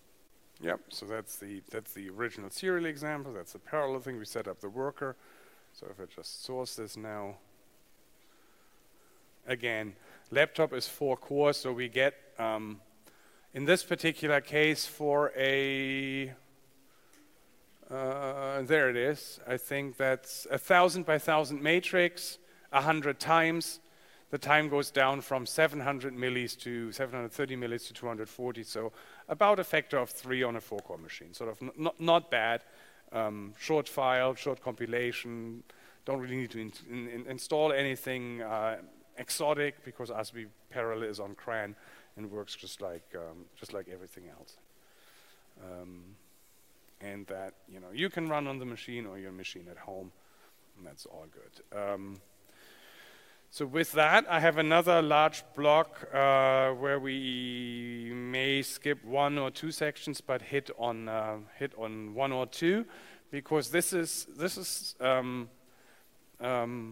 Yep, so that's the, that's the original serial example. That's the parallel thing. We set up the worker. So if I just source this now, again, laptop is four cores, so we get, um, in this particular case, for a, uh, there it is, I think that's a thousand by thousand matrix, a hundred times. The time goes down from seven hundred millis to seven hundred thirty millis to two hundred forty, so about a factor of three on a four-core machine. Sort of not, not bad. Um, short file, short compilation, don't really need to in, in, install anything uh, exotic because R C P Parallel is on CRAN and works just like um, just like everything else. Um, and that, you know, you can run on the machine or your machine at home, and that's all good. Um, So with that, I have another large block uh, where we may skip one or two sections, but hit on uh, hit on one or two, because this is this is um, um,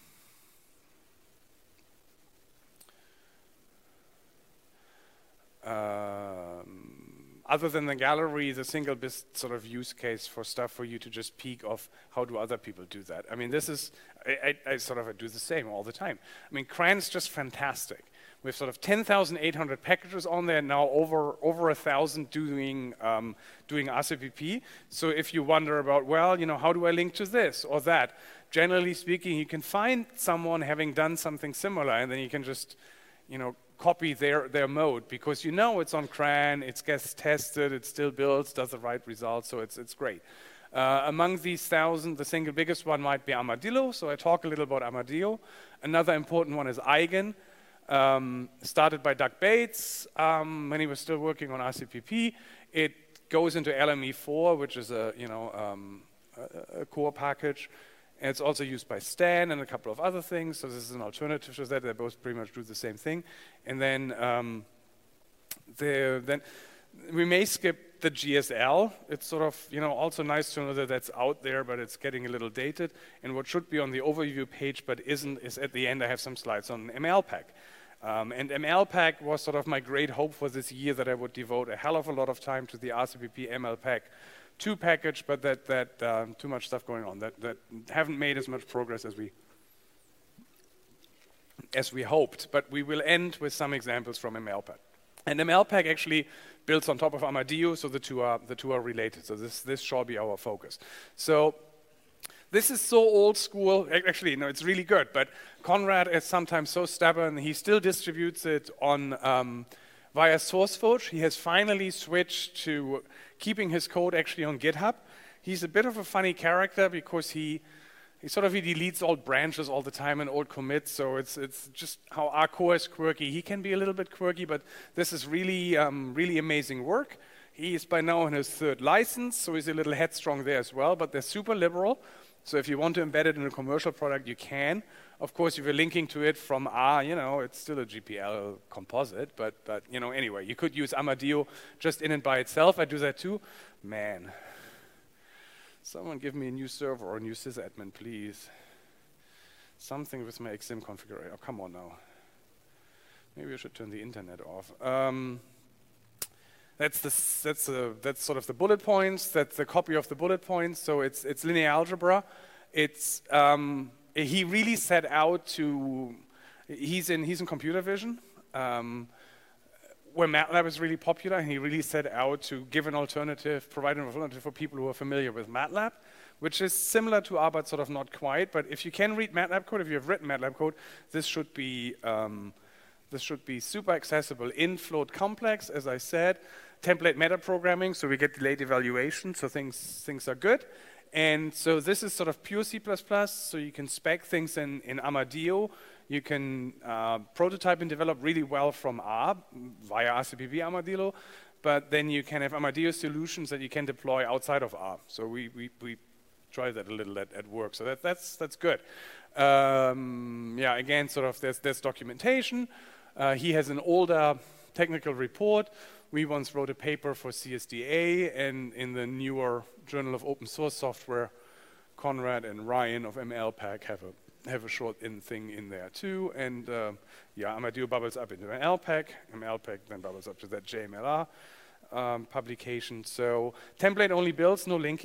um, other than the gallery, the single best sort of use case for stuff for you to just peek of how do other people do that. I mean, this is, I, I, I sort of I do the same all the time. I mean, CRAN's just fantastic. We have sort of ten thousand eight hundred packages on there now, over over a thousand doing um, doing R C P P. So if you wonder about, well, you know, how do I link to this or that? Generally speaking, you can find someone having done something similar, and then you can just, you know, copy their, their mode, because you know it's on CRAN, it gets tested, it still builds, does the right results, so it's, it's great. Uh, among these thousand, the single biggest one might be Armadillo, so I talk a little about Armadillo. Another important one is Eigen, um, started by Doug Bates um, when he was still working on R C P P. It goes into L M E four, which is a, you know, um, a, a core package. And it's also used by Stan and a couple of other things, so this is an alternative to that. They both pretty much do the same thing. And then, um, the, then we may skip the G S L. It's sort of, you know, also nice to know that that's out there, but it's getting a little dated. And what should be on the overview page but isn't is at the end I have some slides on M L Pack. Um, and M L Pack was sort of my great hope for this year, that I would devote a hell of a lot of time to the R C P P M L Pack two package, but that, that um, too much stuff going on, that, that haven't made as much progress as we as we hoped. But we will end with some examples from M L Pack. And M L Pack actually builds on top of Armadillo, so the two are the two are related. So this this shall be our focus. So this is so old school. Actually, no, it's really good. But Konrad is sometimes so stubborn. He still distributes it on um, via SourceForge. He has finally switched to keeping his code actually on GitHub. He's a bit of a funny character because he he sort of he deletes old branches all the time and old commits. So it's it's just how our core is quirky. He can be a little bit quirky, but this is really um, really amazing work. He is by now on his third license, so he's a little headstrong there as well. But they're super liberal. So if you want to embed it in a commercial product, you can. Of course, if you're linking to it from R, you know, it's still a G P L composite, but, but you know, anyway, you could use Armadillo just in and by itself. I do that too. Man, someone give me a new server or a new sysadmin, please. Something with my X I M configuration. Oh, come on now. Maybe I should turn the internet off. Um, That's the that's the that's sort of the bullet points. That's the copy of the bullet points. So it's it's linear algebra. It's um, he really set out to. He's in he's in computer vision, um, where MATLAB is really popular, and he really set out to give an alternative, provide an alternative for people who are familiar with MATLAB, which is similar to R, but sort of not quite. But if you can read MATLAB code, if you have written MATLAB code, this should be um, this should be super accessible in float complex, as I said. Template metaprogramming, so we get delayed evaluation, so things things are good. And so this is sort of pure C plus plus, so you can spec things in, in Armadillo. You can uh, prototype and develop really well from R via R C P P Armadillo, but then you can have Armadillo solutions that you can deploy outside of R. So we, we, we try that a little at, at work, so that, that's, that's good. Um, yeah, again, sort of there's, there's documentation. Uh, he has an older technical report. We once wrote a paper for C S D A, and in the newer Journal of Open Source Software, Konrad and Ryan of M L Pack have a have a short in thing in there too. And uh, yeah, Armadillo bubbles up into M L Pack. M L Pack then bubbles up to that J M L R um, publication. So template only builds, no linking.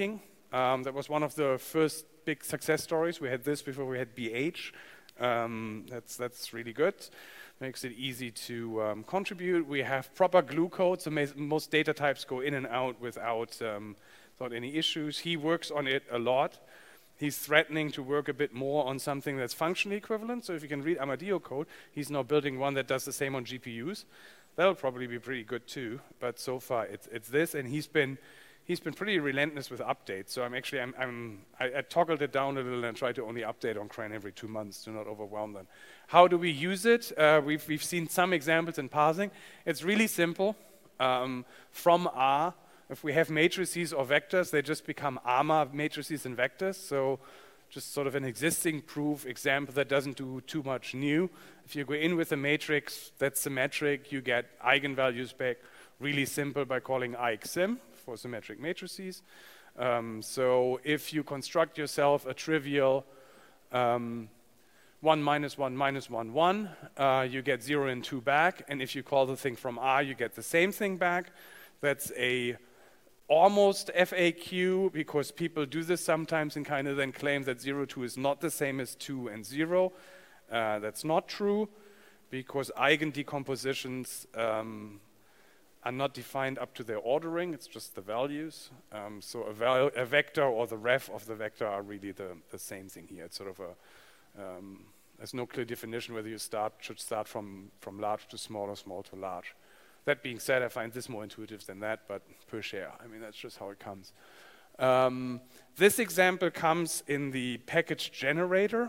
Um, that was one of the first big success stories. We had this before we had B H. Um, that's, that's really good. Makes it easy to um, contribute. We have proper glue code, so most data types go in and out without, um, without any issues. He works on it a lot. He's threatening to work a bit more on something that's functionally equivalent. So if you can read Amadio code, he's now building one that does the same on G P Us. That'll probably be pretty good too. But so far it's, it's this, and he's been he's been pretty relentless with updates. So I'm actually I'm, I'm I, I toggled it down a little and try to only update on CRAN every two months to not overwhelm them. How do we use it? Uh, we've we've seen some examples in parsing. It's really simple. Um, from R. If we have matrices or vectors, they just become ARMA matrices and vectors. So just sort of an existing proof example that doesn't do too much new. If you go in with a matrix that's symmetric, you get eigenvalues back really simple by calling I X S I M for symmetric matrices. Um, so if you construct yourself a trivial um, one minus one minus one, one, uh, you get zero and two back. And if you call the thing from R, you get the same thing back. That's a almost F A Q, because people do this sometimes and kind of then claim that zero, two is not the same as two and zero. Uh, that's not true, because eigen decompositions um, are not defined up to their ordering. It's just the values. Um, so a, val a vector or the ref of the vector are really the, the same thing here. It's sort of a, um, there's no clear definition whether you start should start from, from large to small or small to large. That being said, I find this more intuitive than that, but per share. I mean, that's just how it comes. Um, this example comes in the package generator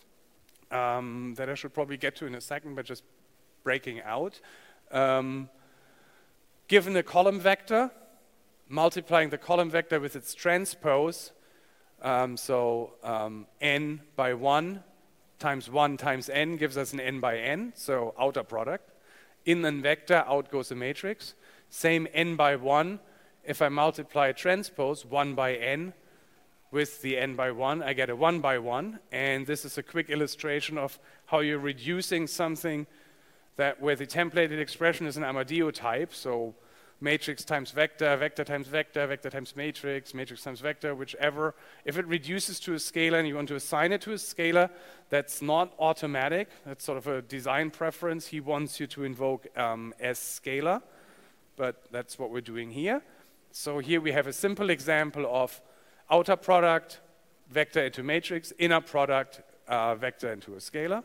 um, that I should probably get to in a second, but just breaking out. Um, given a column vector, multiplying the column vector with its transpose, um, so um, n by one times one times n gives us an n by n, so outer product. In a vector, out goes a matrix. Same n by one. If I multiply transpose one by n with the n by one, I get a one by one. And this is a quick illustration of how you're reducing something that where the templated expression is an Amadio type. So matrix times vector, vector times vector, vector times matrix, matrix times vector, whichever. If it reduces to a scalar and you want to assign it to a scalar, that's not automatic. That's sort of a design preference. He wants you to invoke um, as scalar, but that's what we're doing here. So here we have a simple example of outer product, vector into matrix, inner product, uh, vector into a scalar.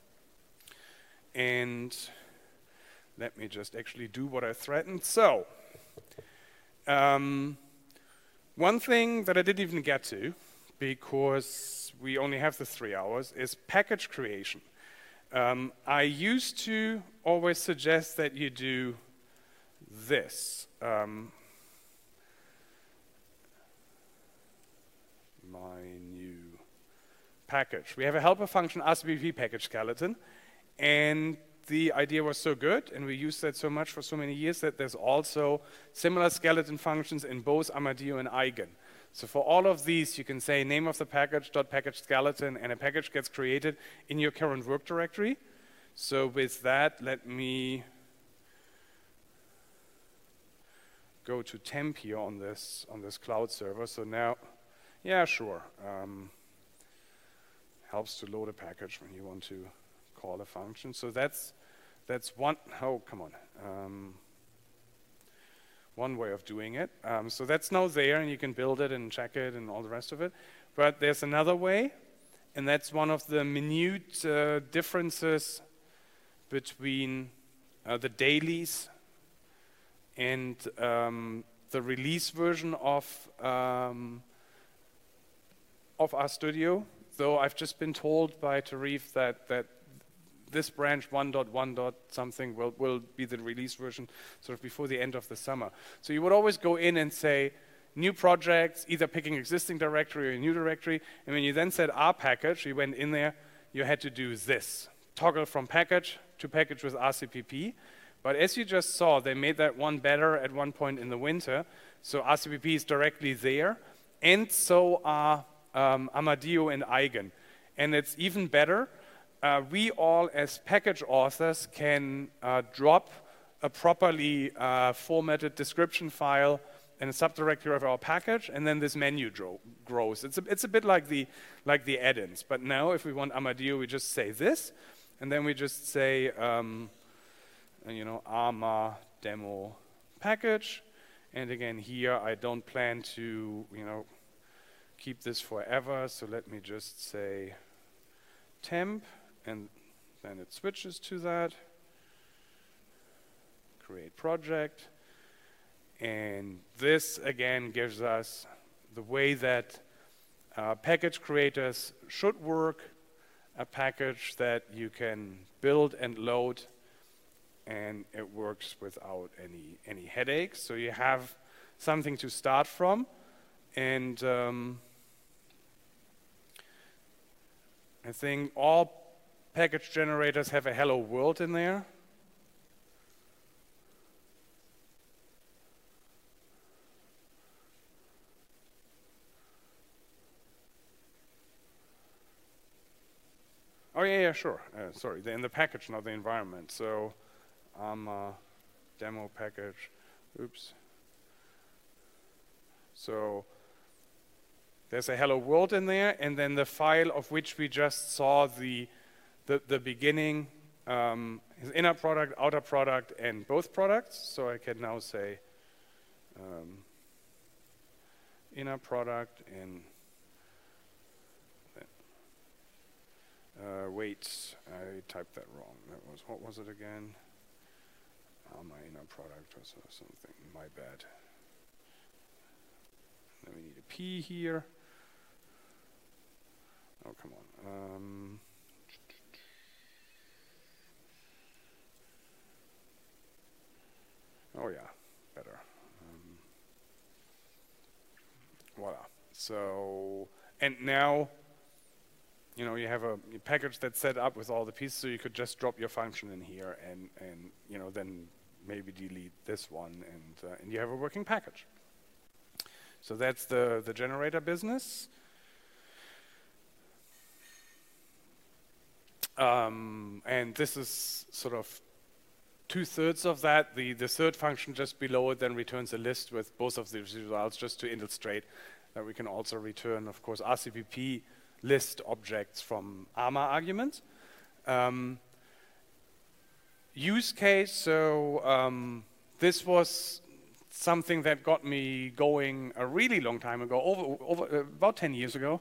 And let me just actually do what I threatened. So, um, one thing that I didn't even get to, because we only have the three hours, is package creation. Um, I used to always suggest that you do this. Um, my new package. We have a helper function R C P P package skeleton, and the idea was so good, and we used that so much for so many years, that there's also similar skeleton functions in both Amadio and Eigen. So for all of these, you can say name of the package, dot package skeleton, and a package gets created in your current work directory. So with that, let me go to temp here on this on this cloud server. So now, yeah, sure. Um, helps to load a package when you want to call a function. So that's that's one. Oh, come on. Um, one way of doing it. Um, so that's now there, and you can build it and check it and all the rest of it. But there's another way, and that's one of the minute uh, differences between uh, the dailies and um, the release version of um, of RStudio. Though I've just been told by Tarif that that this branch one point one. something will, will be the release version sort of before the end of the summer. So you would always go in and say new projects, either picking existing directory or a new directory, and when you then said R package, you went in there, you had to do this. Toggle from package to package with R C P P. But as you just saw, they made that one better at one point in the winter. So R C P P is directly there, and so are um, Amadio and Eigen. And it's even better. Uh, we all, as package authors, can uh, drop a properly uh, formatted description file and a subdirectory of our package, and then this menu grows. It's a, it's a bit like the, like the add-ins, but now if we want Armadillo, we just say this, and then we just say, um, you know, Arma demo package, and again here I don't plan to, you know, keep this forever, so let me just say temp, and then it switches to that. Create project, and this again gives us the way that uh, package creators should work, a package that you can build and load, and it works without any any headaches. So you have something to start from, and um, I think all package generators have a hello world in there. Oh yeah, yeah, sure. Uh, sorry, they're in the package, not the environment. So, um, uh, demo package. Oops. So there's a hello world in there, and then the file of which we just saw the the, the beginning um, is inner product, outer product, and both products. So I can now say um, inner product and Uh, wait, I typed that wrong. That was, what was it again? Oh, my inner product or something, my bad. Then we need a P here. Oh, come on. Um, oh yeah, better. Um, voila. So, and now, you know, you have a package that's set up with all the pieces, so you could just drop your function in here and, and you know, then maybe delete this one, and, uh, and you have a working package. So that's the, the generator business. Um, and this is sort of two-thirds of that. The, the third function just below it then returns a list with both of the results, just to illustrate that we can also return, of course, R C P P list objects from Arma arguments. Um, use case, so um, this was something that got me going a really long time ago, over, over uh, about ten years ago.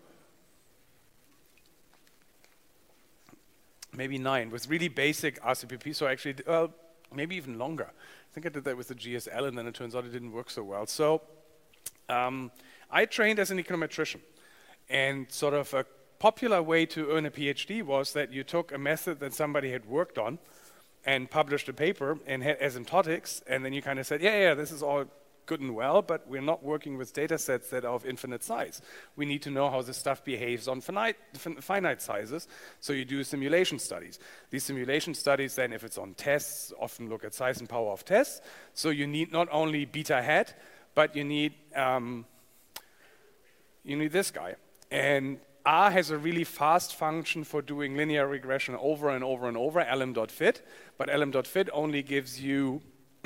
Maybe nine, with really basic R C P P, so actually, uh, maybe even longer. I think I did that with the G S L, and then it turns out it didn't work so well. So um, I trained as an econometrician. And sort of a popular way to earn a PhD was that you took a method that somebody had worked on and published a paper and had asymptotics, and then you kind of said, yeah, yeah, this is all good and well, but we're not working with data sets that are of infinite size. We need to know how this stuff behaves on finite, finite sizes, so you do simulation studies. These simulation studies then, if it's on tests, often look at size and power of tests, so you need not only beta hat, but you need, um, you need this guy. And R has a really fast function for doing linear regression over and over and over, lm.fit, but lm.fit only gives you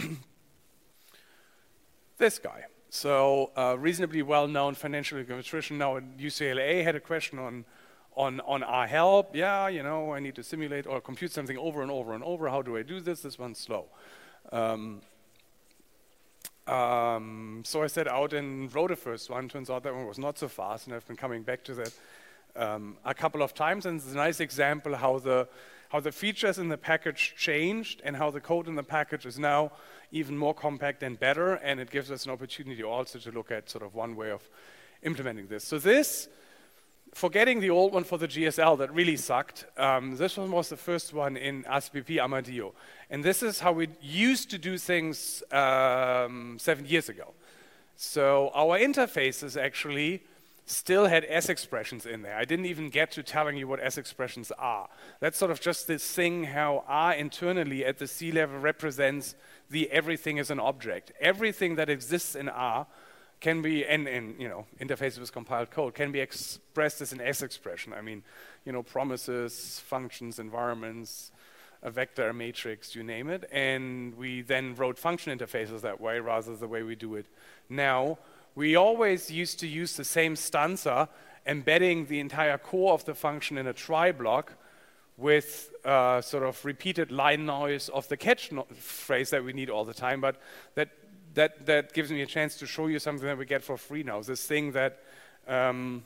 this guy. So uh, reasonably well-known financial econometrician now at U C L A had a question on, on, on R help. Yeah, you know, I need to simulate or compute something over and over and over. How do I do this? This one's slow. Um, Um, so I set out and wrote the first one. Turns out that one was not so fast, and I've been coming back to that um, a couple of times. And it's a nice example how the how the features in the package changed and how the code in the package is now even more compact and better. And it gives us an opportunity also to look at sort of one way of implementing this. So this, forgetting the old one for the G S L that really sucked, um, this one was the first one in R C P P Armadillo. And this is how we used to do things um, seven years ago. So our interfaces actually still had S expressions in there. I didn't even get to telling you what S expressions are. That's sort of just this thing how R internally at the C level represents the everything as an object. Everything that exists in R can be, and, and you know, interfaces with compiled code, can be expressed as an S expression. I mean, you know, promises, functions, environments, a vector, a matrix, you name it, and we then wrote function interfaces that way rather than the way we do it now. We always used to use the same stanza, embedding the entire core of the function in a try block with uh, sort of repeated line noise of the catch no phrase that we need all the time, but that, that, that gives me a chance to show you something that we get for free now, this thing that um,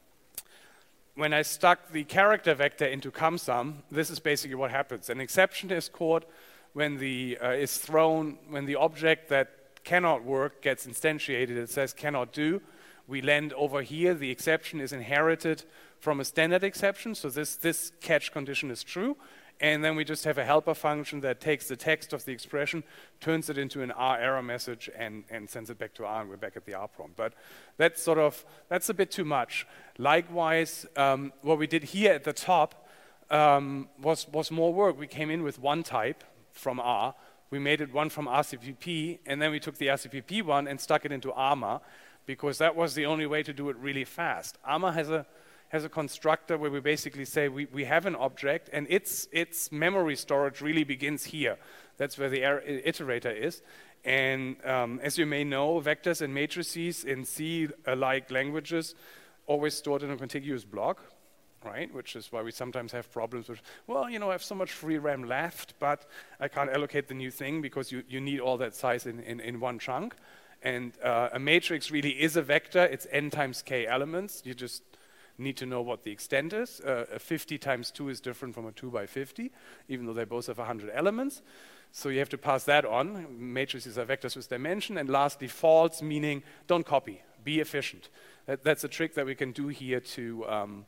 when I stuck the character vector into CumSum, this is basically what happens. An exception is caught when the uh, is thrown, when the object that cannot work gets instantiated. It says cannot do. We land over here. The exception is inherited from a standard exception. So this, this catch condition is true. And then we just have a helper function that takes the text of the expression, turns it into an R error message, and, and sends it back to R, and we're back at the R prompt. But that's sort of, that's a bit too much. Likewise, um, what we did here at the top um, was, was more work. We came in with one type from R. We made it one from R C P P, and then we took the R C P P one and stuck it into ARMA, because that was the only way to do it really fast. ARMA has a has a constructor where we basically say we, we have an object, and its, its memory storage really begins here. That's where the iterator is. And um, as you may know, vectors and matrices in C-like languages always stored in a contiguous block, right? Which is why we sometimes have problems with, well, you know, I have so much free RAM left, but I can't allocate the new thing because you, you need all that size in, in, in one chunk. And uh, a matrix really is a vector. It's n times k elements. You just need to know what the extent is. Uh, a fifty times two is different from a two by fifty, even though they both have one hundred elements. So you have to pass that on. Matrices are vectors with dimension. And lastly, faults, meaning don't copy, be efficient. That, that's a trick that we can do here to, um,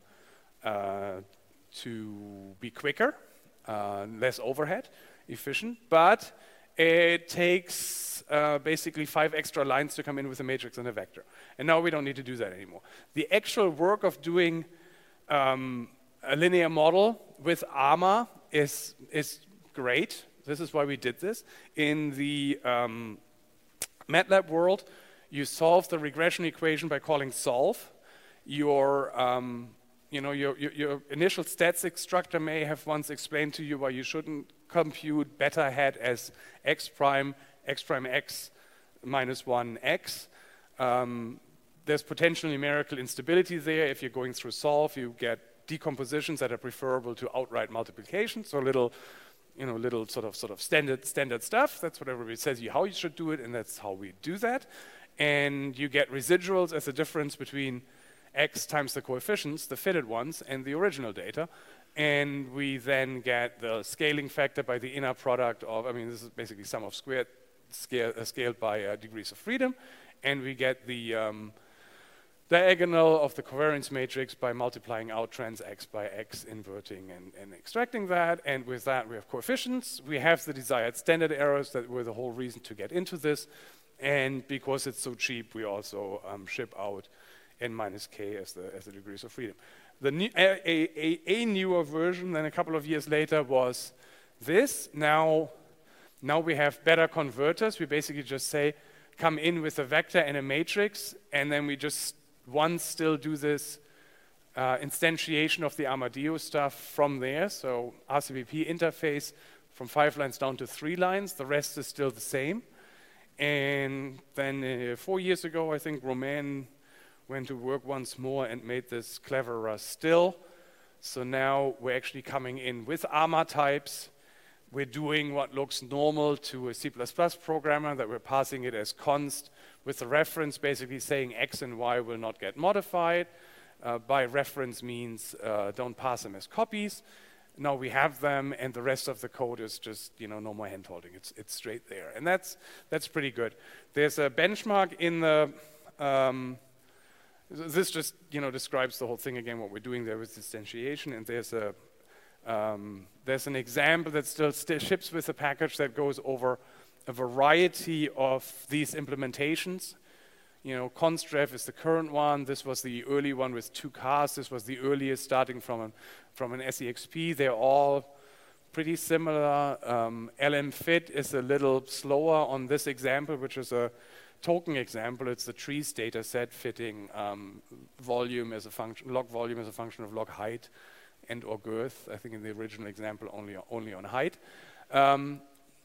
uh, to be quicker, uh, less overhead, efficient. But it takes uh, basically five extra lines to come in with a matrix and a vector. And now we don't need to do that anymore. The actual work of doing um, a linear model with ARMA is, is great. This is why we did this. In the um, MATLAB world, you solve the regression equation by calling solve. Your, um, you know, your, your, your initial stats instructor may have once explained to you why you shouldn't compute beta hat as x prime, x prime x minus one x. Um, there's potential numerical instability there. If you're going through solve, you get decompositions that are preferable to outright multiplication. So little, you know, little sort of sort of standard standard stuff. That's what everybody says you how you should do it, and that's how we do that. And you get residuals as the difference between x times the coefficients, the fitted ones, and the original data. And we then get the scaling factor by the inner product of, I mean, this is basically sum of squared, scale, uh, scaled by uh, degrees of freedom. And we get the um, diagonal of the covariance matrix by multiplying out trans x by x, inverting and, and extracting that. And with that, we have coefficients. We have the desired standard errors that were the whole reason to get into this. And because it's so cheap, we also um, ship out n minus k as the, as the degrees of freedom. The new, a, a, a newer version than a couple of years later was this. Now, now we have better converters. We basically just say, come in with a vector and a matrix, and then we just once still do this uh, instantiation of the Armadillo stuff from there. So R C P P interface from five lines down to three lines. The rest is still the same. And then uh, four years ago, I think Romain went to work once more and made this cleverer still. So now we're actually coming in with ARMA types. We're doing what looks normal to a C plus plus programmer, that we're passing it as const with the reference basically saying x and y will not get modified. Uh, by reference means uh, don't pass them as copies. Now we have them, and the rest of the code is just, you know, no more hand holding. It's, it's straight there. And that's, that's pretty good. There's a benchmark in the, um, this just, you know, describes the whole thing again, what we're doing there with instantiation. And there's a, um, there's an example that still st ships with a package that goes over a variety of these implementations. You know, constref is the current one. This was the early one with two cars. This was the earliest, starting from an, from an S E X P. They're all pretty similar. Um, L M fit is a little slower on this example, which is a token example. It's the trees data set fitting um, volume as a function, log volume as a function of log height and or girth. I think in the original example only, only on height. Um,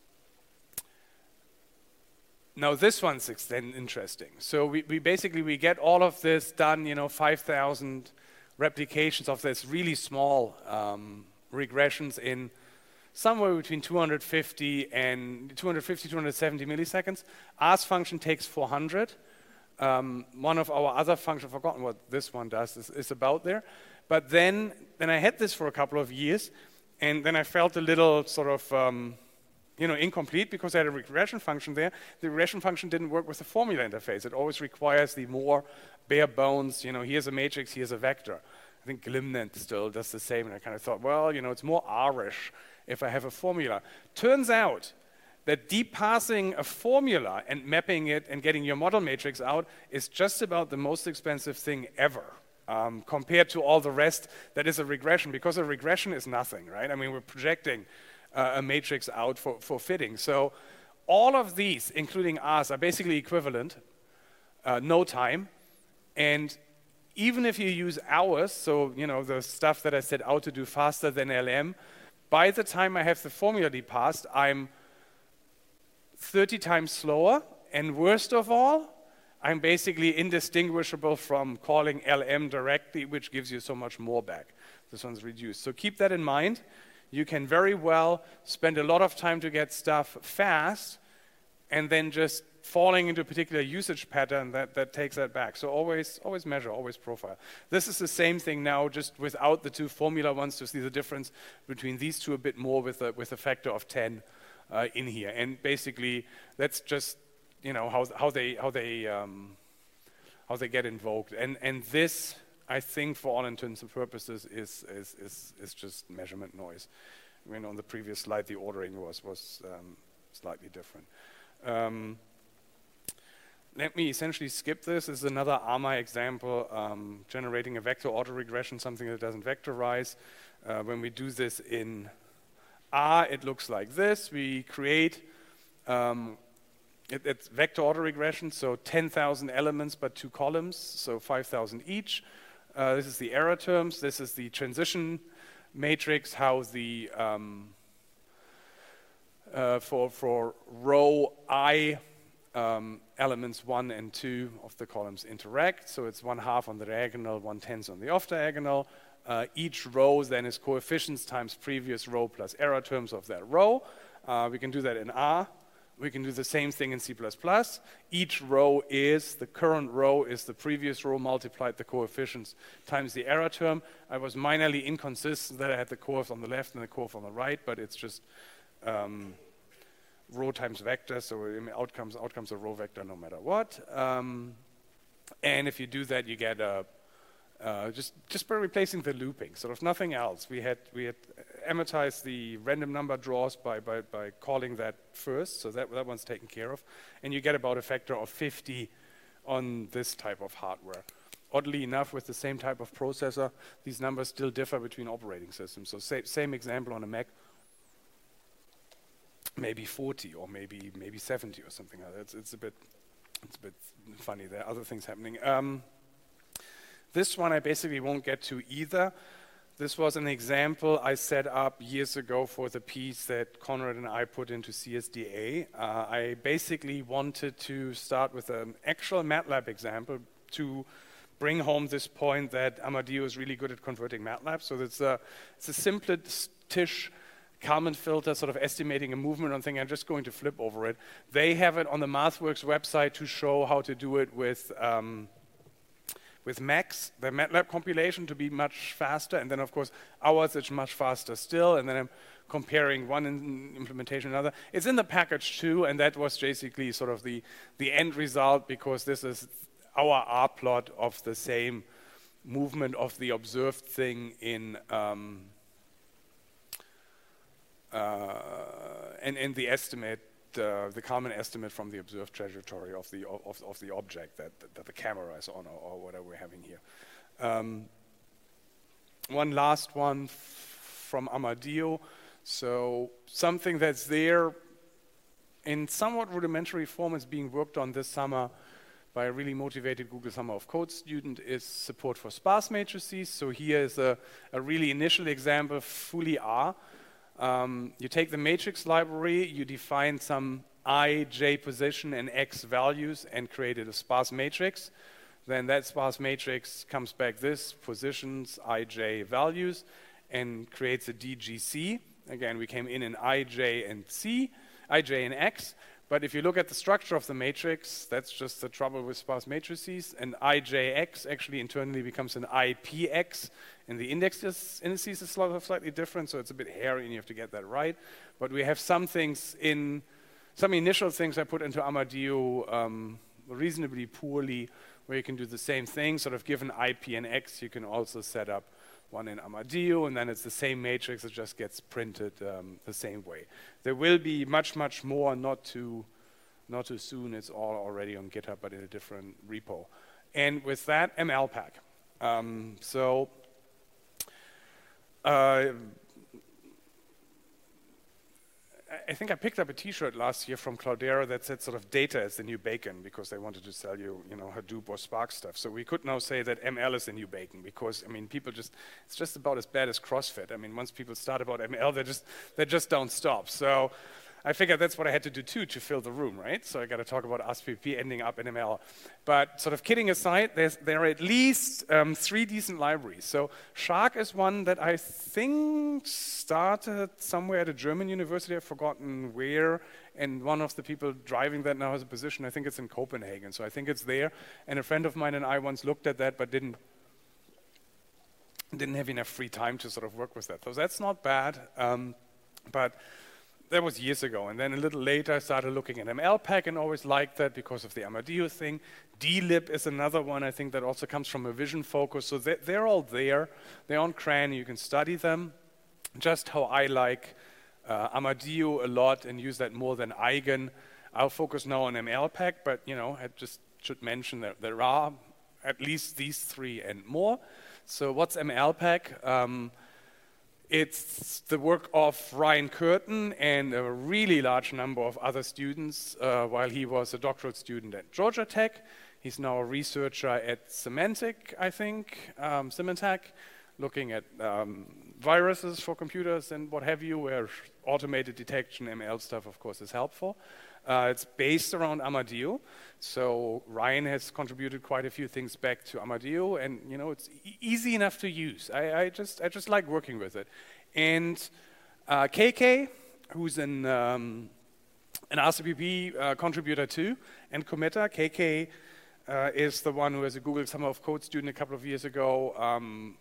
now this one's then interesting. So we, we basically, we get all of this done, you know, five thousand replications of this really small um, regressions in somewhere between two hundred fifty and two hundred fifty, two hundred seventy milliseconds. Ask function takes four hundred. Um, one of our other functions, I've forgotten what this one does, is, is about there. But then, then I had this for a couple of years, and then I felt a little sort of, um, you know, incomplete because I had a regression function there. The regression function didn't work with the formula interface. It always requires the more bare bones, you know, here's a matrix, here's a vector. I think Glimnant still does the same, and I kind of thought, well, you know, it's more R-ish if I have a formula. Turns out that deep parsing a formula and mapping it and getting your model matrix out is just about the most expensive thing ever um, compared to all the rest that is a regression, because a regression is nothing, right? I mean, we're projecting uh, a matrix out for, for fitting. So all of these, including ours, are basically equivalent, uh, no time, and even if you use ours, so you know the stuff that I set out to do faster than L M, by the time I have the formula deparsed, I'm thirty times slower, and worst of all, I'm basically indistinguishable from calling L M directly, which gives you so much more back. This one's reduced. So keep that in mind. You can very well spend a lot of time to get stuff fast, and then just falling into a particular usage pattern that, that takes that back. So always, always measure, always profile. This is the same thing now, just without the two formula ones, to see the difference between these two a bit more with a, with a factor of ten. Uh, in here, and basically that's just, you know, how how they how they um, how they get invoked, and and this, I think, for all intents and purposes is is is is just measurement noise. I mean, on the previous slide, the ordering was was um, slightly different. Um, let me essentially skip this. This is another A M A example, um, generating a vector autoregression, something that doesn't vectorize. Uh, when we do this in R, it looks like this. We create, um, it, it's vector autoregression, so ten thousand elements but two columns, so five thousand each. Uh, this is the error terms. This is the transition matrix, how the, um, uh, for, for row I, um, elements one and two of the columns interact. So it's one half on the diagonal, one tenth on the off diagonal. Uh, each row then is coefficients times previous row plus error terms of that row. Uh, we can do that in R. We can do the same thing in C plus plus. Each row is, the current row is the previous row multiplied the coefficients times the error term. I was minorly inconsistent that I had the coef on the left and the coef on the right, but it's just um, row times vector, so I mean, outcomes, outcomes a row vector no matter what. Um, and if you do that, you get a Uh, just just by replacing the looping, sort of nothing else. We had we had amortized the random number draws by by by calling that first, so that that one's taken care of, and you get about a factor of fifty on this type of hardware. Oddly enough, with the same type of processor, these numbers still differ between operating systems. So sa same example on a Mac, maybe forty or maybe maybe seventy or something like that. It's, it's a bit it's a bit funny. There are other things happening. Um, This one I basically won't get to either. This was an example I set up years ago for the piece that Konrad and I put into C S D A. Uh, I basically wanted to start with an actual MATLAB example to bring home this point that Amadio is really good at converting MATLAB. So it's a, it's a simplest-ish Kalman filter, sort of estimating a movement on thing. I'm just going to flip over it. They have it on the MathWorks website to show how to do it with um, with Max, the MATLAB compilation, to be much faster, and then of course ours is much faster still, and then I'm comparing one in implementation and another. It's in the package too, and that was basically sort of the, the end result, because this is our R plot of the same movement of the observed thing in um, uh, and, and the estimate, uh, the Kalman estimate from the observed trajectory of the of, of the object that, that the camera is on, or, or whatever we're having here. Um, one last one from Amadio. So something that's there in somewhat rudimentary form is being worked on this summer by a really motivated Google Summer of Code student is support for sparse matrices. So here is a, a really initial example, fully R. Um, you take the matrix library, you define some I, J position and X values and create a sparse matrix. Then that sparse matrix comes back this, positions, I, J values, and creates a D G C. Again, we came in in I, J, and C, I, J, and X. But if you look at the structure of the matrix, that's just the trouble with sparse matrices. And I J X actually internally becomes an I P X, and the indexes, indices is slightly different, so it's a bit hairy, and you have to get that right. But we have some things in, some initial things I put into Armadillo um, reasonably poorly, where you can do the same thing. Sort of given I P and X, you can also set up one in Armadillo, and then it's the same matrix, it just gets printed um, the same way. There will be much, much more, not too, not too soon, it's all already on GitHub, but in a different repo. And with that, MLPack. Um, so, uh, I think I picked up a T-shirt last year from Cloudera that said sort of data is the new bacon, because they wanted to sell you, you know, Hadoop or Spark stuff. So we could now say that M L is the new bacon, because I mean, people just, it's just about as bad as CrossFit. I mean, once people start about M L, they just they just don't stop. So I figured that's what I had to do too to fill the room, right? So I got to talk about A S P P ending up in M L. But sort of kidding aside, there's, there are at least um, three decent libraries. So Shark is one that I think started somewhere at a German university. I've forgotten where. And one of the people driving that now has a position. I think it's in Copenhagen. So I think it's there. And a friend of mine and I once looked at that, but didn't didn't have enough free time to sort of work with that. So that's not bad. Um, but that was years ago, and then a little later I started looking at MLPack and always liked that because of the Armadillo thing. D lib is another one I think that also comes from a vision focus, so they're, they're all there. They're on CRAN, you can study them. Just how I like uh, Armadillo a lot and use that more than Eigen. I'll focus now on MLPack, but you know, I just should mention that there are at least these three and more. So what's MLPack? Um, It's the work of Ryan Curtin and a really large number of other students uh, while he was a doctoral student at Georgia Tech. He's now a researcher at Symantec, I think, um, Symantec, looking at um, viruses for computers and what have you, where automated detection M L stuff, of course, is helpful. Uh, it's based around Armadillo, so Ryan has contributed quite a few things back to Armadillo, and you know it's e easy enough to use. I, I just I just like working with it. And uh, K K, who's an um, an R C P P uh, contributor too, and committer. K K uh, is the one who, as a Google Summer of Code student a couple of years ago, um,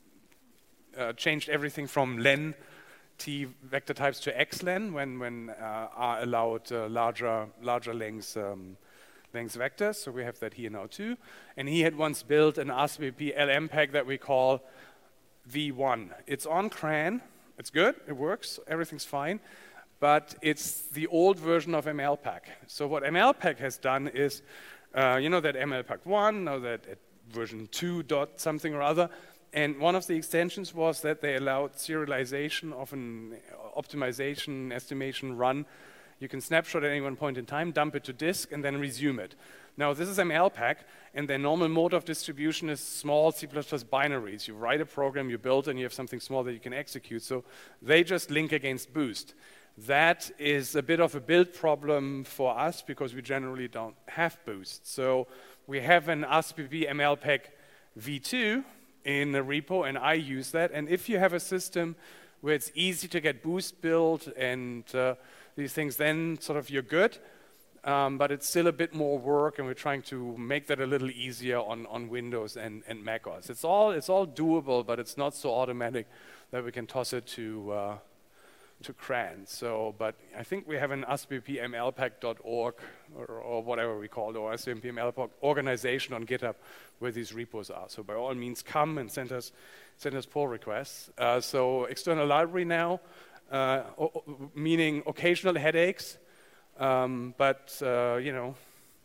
uh, changed everything from len T vector types to X len when when uh, are allowed uh, larger larger lengths um, lengths vectors. So we have that here now too. And he had once built an R C P P L M pack that we call V one. It's on CRAN. It's good. It works. Everything's fine. But it's the old version of MLPack. So what MLPack has done is, uh, you know that MLPack one, now that at version two dot something or other. And one of the extensions was that they allowed serialization of an optimization estimation run. You can snapshot at any one point in time, dump it to disk, and then resume it. Now, this is MLPack, and their normal mode of distribution is small C plus plus binaries. You write a program, you build, and you have something small that you can execute. So they just link against Boost. That is a bit of a build problem for us because we generally don't have Boost. So we have an R C P P MLPack V two in a repo, and I use that. And if you have a system where it's easy to get Boost built and uh, these things, then sort of you're good. Um, but it's still a bit more work, and we're trying to make that a little easier on, on Windows and, and Mac O S. It's all, it's all doable, but it's not so automatic that we can toss it to, uh, to CRAN. So, but I think we have an R C P P M L pack dot org or, or whatever we call it, or R C P P M L pack organization on GitHub where these repos are. So by all means, come and send us, send us pull requests. Uh, so external library now, uh, meaning occasional headaches. Um, but, uh, you know,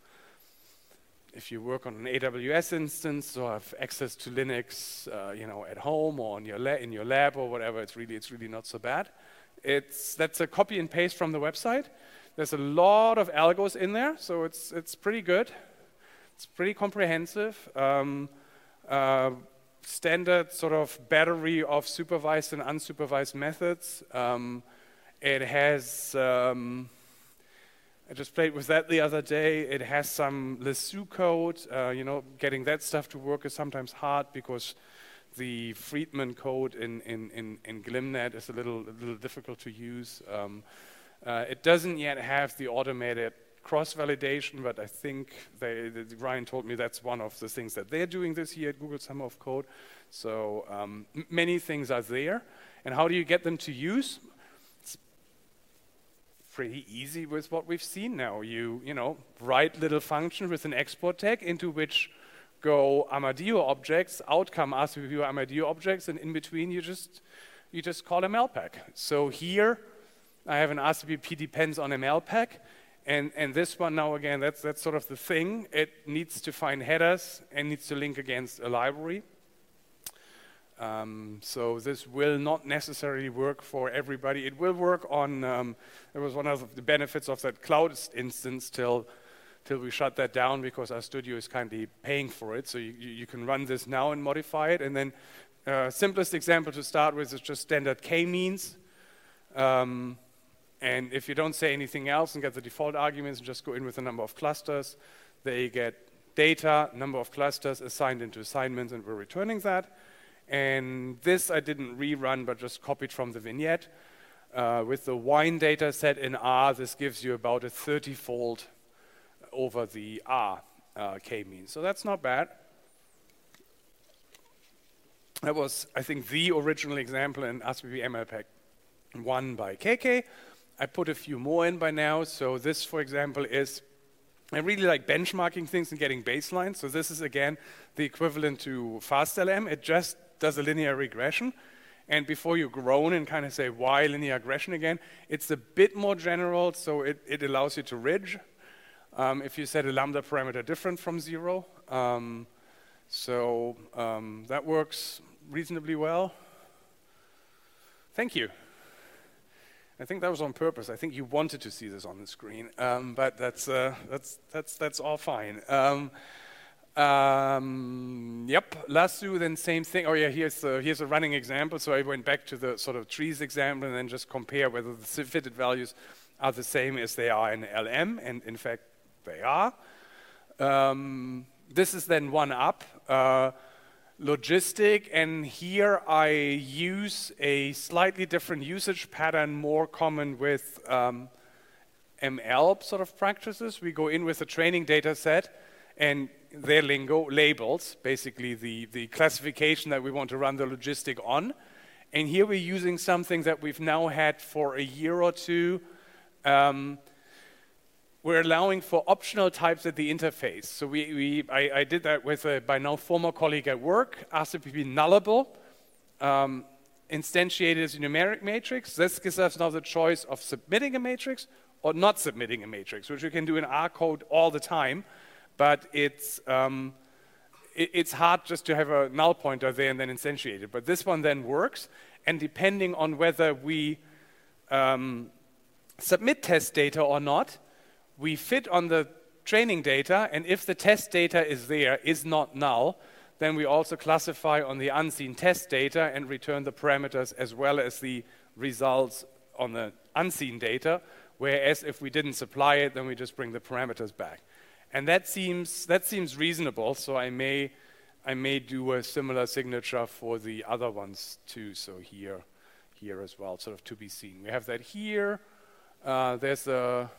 if you work on an A W S instance or have access to Linux, uh, you know, at home or in your, la in your lab or whatever, it's really, it's really not so bad. It's, that's a copy and paste from the website. There's a lot of algos in there, so it's, it's pretty good. It's pretty comprehensive. Um, uh, standard sort of battery of supervised and unsupervised methods. Um, it has, um, I just played with that the other day. It has some Lasso code. Uh, you know, getting that stuff to work is sometimes hard because the Friedman code in, in, in, in Glimnet is a little, a little difficult to use. Um, uh, it doesn't yet have the automated cross-validation, but I think they, the, Ryan told me that's one of the things that they're doing this year at Google Summer of Code. So um, many things are there. And how do you get them to use? It's pretty easy with what we've seen now. You, you know, write little functions with an export tag into which go Armadillo objects, outcome R C P P Armadillo objects, and in between you just you just call M L pack. So here I have an R C P P depends on M L pack, and and this one now again that's that's sort of the thing. It needs to find headers and needs to link against a library. Um, so this will not necessarily work for everybody. It will work on. Um, it was one of the benefits of that cloud instance till. till we shut that down because RStudio is kindly paying for it. So you, you can run this now and modify it. And then uh, simplest example to start with is just standard k-means. Um, and if you don't say anything else and get the default arguments and just go in with a number of clusters, they get data, number of clusters assigned into assignments, and we're returning that. And this I didn't rerun, but just copied from the vignette. Uh, with the wine data set in R, this gives you about a thirty-fold over the R uh, k-mean. So that's not bad. That was, I think, the original example in R C P P M L pack one by K K. I put a few more in by now. So this, for example, is, I really like benchmarking things and getting baselines. So this is, again, the equivalent to FastLM. It just does a linear regression. And before you groan and kind of say, why linear regression again, it's a bit more general, so it, it allows you to ridge. Um, if you set a lambda parameter different from zero. Um, so um, that works reasonably well. Thank you. I think that was on purpose. I think you wanted to see this on the screen, um, but that's, uh, that's, that's, that's all fine. Um, um, yep, Lasso, then same thing. Oh yeah, here's, uh, here's a running example. So I went back to the sort of trees example and then just compare whether the fitted values are the same as they are in L M, and in fact, they are. Um, this is then one up, uh, logistic, and here I use a slightly different usage pattern, more common with um, M L sort of practices. We go in with a training data set and their lingo, labels, basically the, the classification that we want to run the logistic on. And here we're using something that we've now had for a year or two. Um, We're allowing for optional types at the interface. So we, we I, I did that with a by now former colleague at work, R C P P nullable, um, instantiated as a numeric matrix. This gives us now the choice of submitting a matrix or not submitting a matrix, which you can do in R code all the time, but it's um, it, it's hard just to have a null pointer there and then instantiate it. But this one then works, and depending on whether we um, submit test data or not, we fit on the training data, and if the test data is there, is not null, then we also classify on the unseen test data and return the parameters as well as the results on the unseen data, whereas if we didn't supply it, then we just bring the parameters back. And that seems, that seems reasonable, so I may, I may do a similar signature for the other ones too, so here, here as well, sort of to be seen. We have that here. Uh, there's a...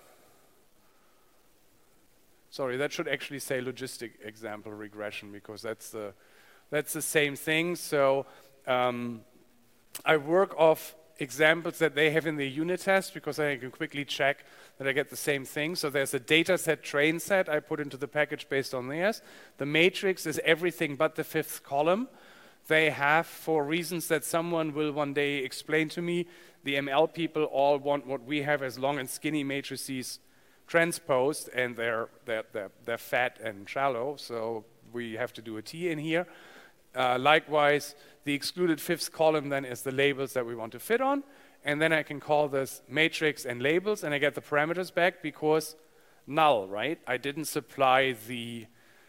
Sorry, that should actually say logistic example regression because that's the, that's the same thing. So um, I work off examples that they have in the unit test because I can quickly check that I get the same thing. So there's a data set train set I put into the package based on theirs. The matrix is everything but the fifth column. They have, for reasons that someone will one day explain to me, the M L people all want what we have as long and skinny matrices transposed, and they're, they're, they're, they're fat and shallow, so we have to do a T in here. Uh, likewise, the excluded fifth column then is the labels that we want to fit on, and then I can call this matrix and labels, and I get the parameters back because null, right? I didn't supply the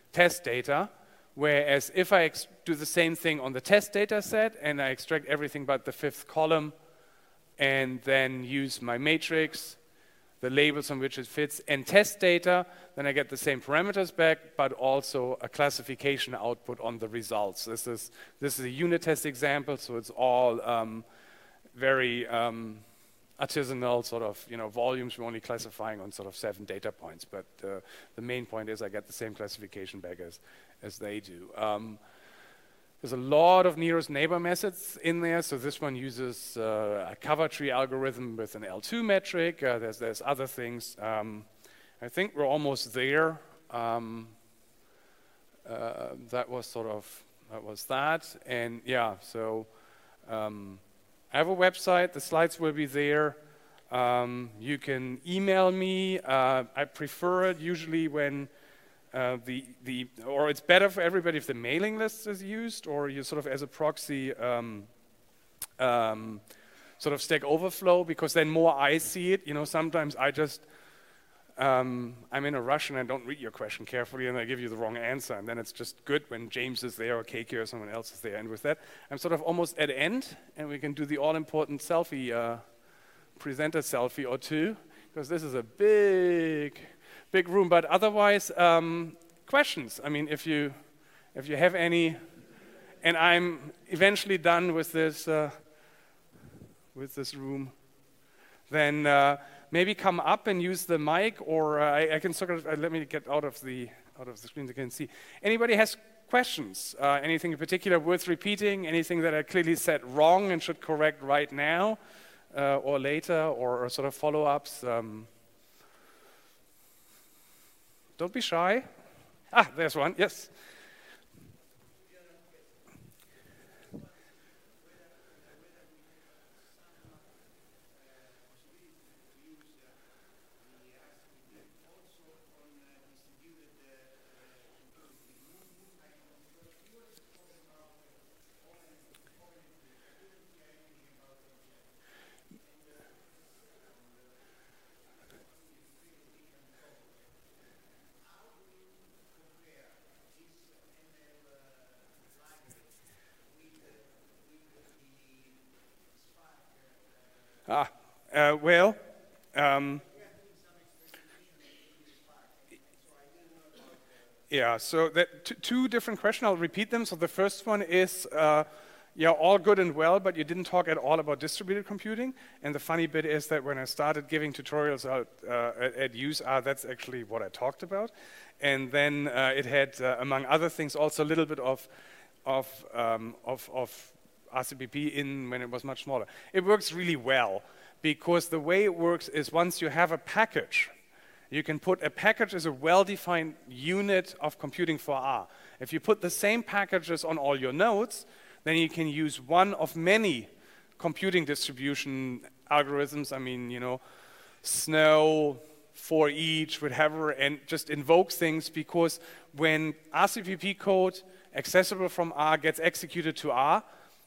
test data, whereas if I do the same thing on the test data set and I extract everything but the fifth column and then use my matrix, the labels on which it fits, and test data, then I get the same parameters back, but also a classification output on the results. This is, this is a unit test example, so it's all um, very um, artisanal sort of, you know, volumes. We're only classifying on sort of seven data points, but uh, the main point is I get the same classification back as, as they do. Um, There's a lot of nearest neighbor methods in there. So this one uses uh, a cover tree algorithm with an L two metric. Uh, there's, there's other things. Um, I think we're almost there. Um, uh, that was sort of, that was that. And yeah, so um, I have a website. The slides will be there. Um, you can email me. Uh, I prefer it usually when Uh, the, the, or it's better for everybody if the mailing list is used, or you sort of as a proxy um, um, sort of Stack Overflow, because then more I see it. You know, sometimes I just, um, I'm in a rush and I don't read your question carefully and I give you the wrong answer, and then it's just good when James is there or Keiki or someone else is there. And with that, I'm sort of almost at end, and we can do the all-important selfie, uh, presenter selfie or two, because this is a big, big room. But otherwise, um, questions. I mean, if you if you have any, and I'm eventually done with this uh, with this room, then uh, maybe come up and use the mic, or uh, I, I can sort of uh, let me get out of the out of the screen so you can see. Anybody has questions? Uh, anything in particular worth repeating? Anything that I clearly said wrong and should correct right now, uh, or later, or, or sort of follow-ups? Um, Don't be shy. Ah, there's one, yes. Ah, uh, well, um, yeah, so that t two different questions, I'll repeat them. So the first one is, uh, yeah, all good and well, but you didn't talk at all about distributed computing. And the funny bit is that when I started giving tutorials out uh, at, at U S A, that's actually what I talked about. And then uh, it had, uh, among other things, also a little bit of, of, um, of, of R C P P in when it was much smaller. It works really well, because the way it works is once you have a package, you can put a package as a well-defined unit of computing for R. If you put the same packages on all your nodes, then you can use one of many computing distribution algorithms. I mean, you know, Snow, for each, whatever, and just invoke things, because when R C P P code accessible from R gets executed to R,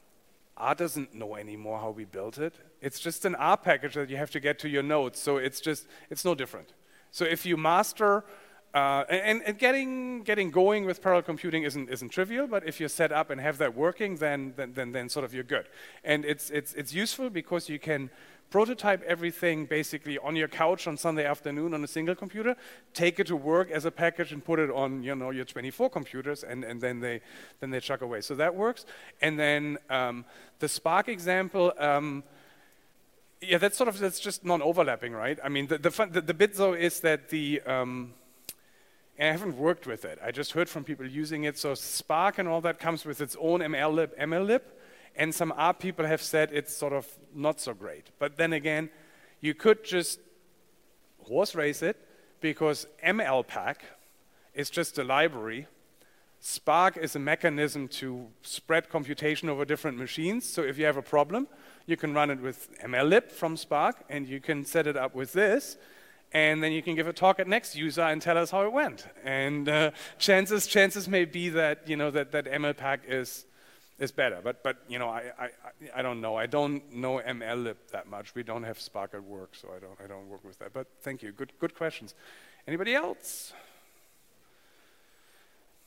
R doesn't know anymore how we built it. It's just an R package that you have to get to your nodes. So it's just, it's no different. So if you master, uh, and, and getting getting going with parallel computing isn't isn't trivial, but if you're set up and have that working, then then then, then sort of you're good. And it's it's it's useful because you can prototype everything basically on your couch on Sunday afternoon on a single computer, take it to work as a package and put it on, you know, your twenty-four computers, and, and then they then they chuck away. So that works. And then um, the Spark example, um, yeah, that's sort of that's just non-overlapping, right? I mean, the the, fun, the the bit though is that the um, and I haven't worked with it. I just heard from people using it. So Spark and all that comes with its own M L lib, M L lib. And some R people have said it's sort of not so great. But then again, you could just horse race it, because M L pack is just a library. Spark is a mechanism to spread computation over different machines. So if you have a problem, you can run it with M L lib from Spark, and you can set it up with this. And then you can give a talk at next user and tell us how it went. And uh, chances chances may be that, you know, that, that M L pack is is better, but but you know, I, I I don't know. I don't know M L lib that much. We don't have Spark at work, so I don't I don't work with that. But thank you. Good good questions. Anybody else?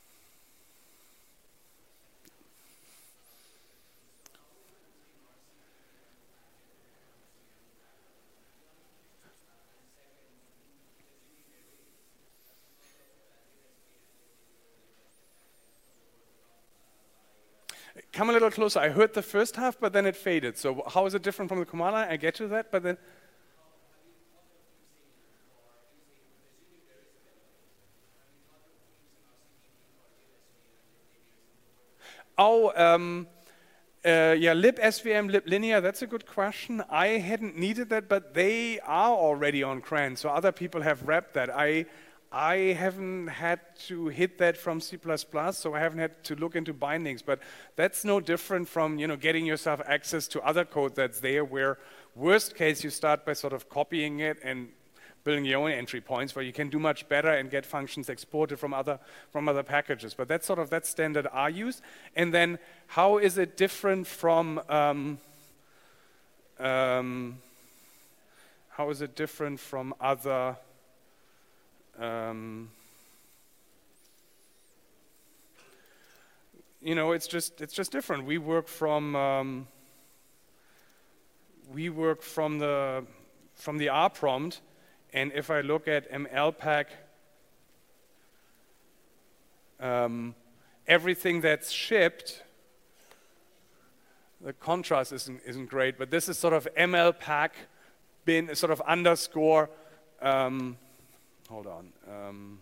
come a little closer. I heard the first half, but then it faded. So how is it different from the command line? I get to that, but then... Oh, um, uh, yeah, libsvm, liblinear, that's a good question. I hadn't needed that, but they are already on CRAN, so other people have wrapped that. I I haven't had to hit that from C plus plus, so I haven't had to look into bindings, but that's no different from, you know, getting yourself access to other code that's there, where worst case you start by sort of copying it and building your own entry points where you can do much better and get functions exported from other from other packages. But that's sort of that standard R use. And then how is it different from um, um, how is it different from other um, you know, it's just it's just different. We work from um, we work from the from the R prompt. And if I look at M L pack, um, everything that's shipped, the contrast isn't, isn't great, but this is sort of M L pack bin, sort of underscore, um, hold on. Um,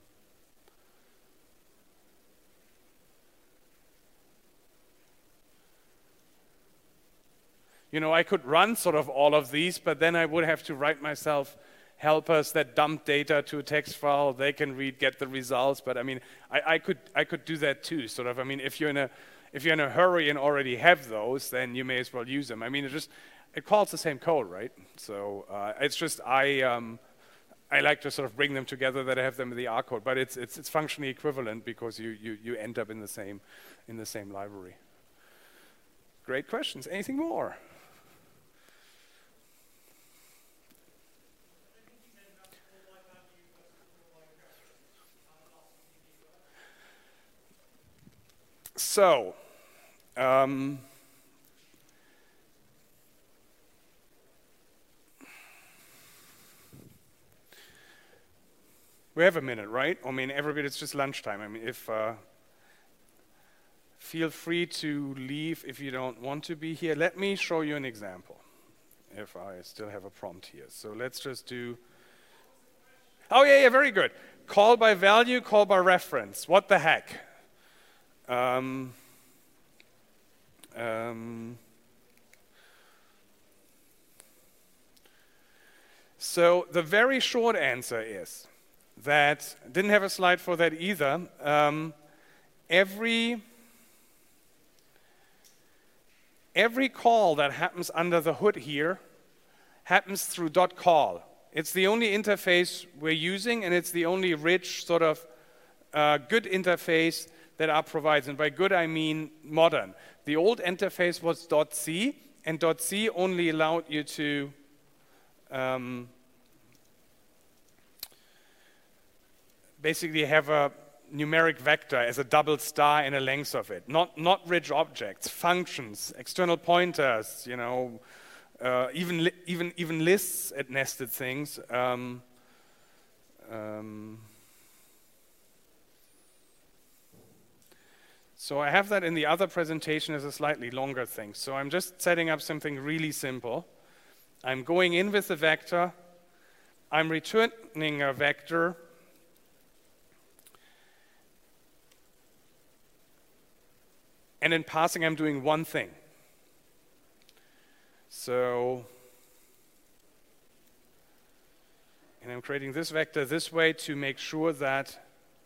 you know, I could run sort of all of these, but then I would have to write myself helpers that dump data to a text file. They can read, get the results. But I mean, I, I could I could do that too. Sort of. I mean, if you're in a if you're in a hurry and already have those, then you may as well use them. I mean, it just it calls the same code, right? So uh, it's just I um, I like to sort of bring them together that I have them in the R code. But it's it's it's functionally equivalent because you you you end up in the same in the same library. Great questions. Anything more? So, um, we have a minute, right? I mean, everybody, it's just lunchtime. I mean, if uh, feel free to leave if you don't want to be here. Let me show you an example, if I still have a prompt here. So let's just do. Oh yeah, yeah, very good. Call by value, call by reference. What the heck? Um, um, so the very short answer is that, didn't have a slide for that either, um, every, every call that happens under the hood here happens through .call. It's the only interface we're using, and it's the only rich sort of uh, good interface that R provides, and by good I mean modern. The old interface was .c, and .c only allowed you to um, basically have a numeric vector as a double star and a length of it. Not not rich objects, functions, external pointers, you know, uh, even li even even lists at nested things. Um, um, So I have that in the other presentation as a slightly longer thing. So I'm just setting up something really simple. I'm going in with the vector. I'm returning a vector. And in passing, I'm doing one thing. So, and I'm creating this vector this way to make sure that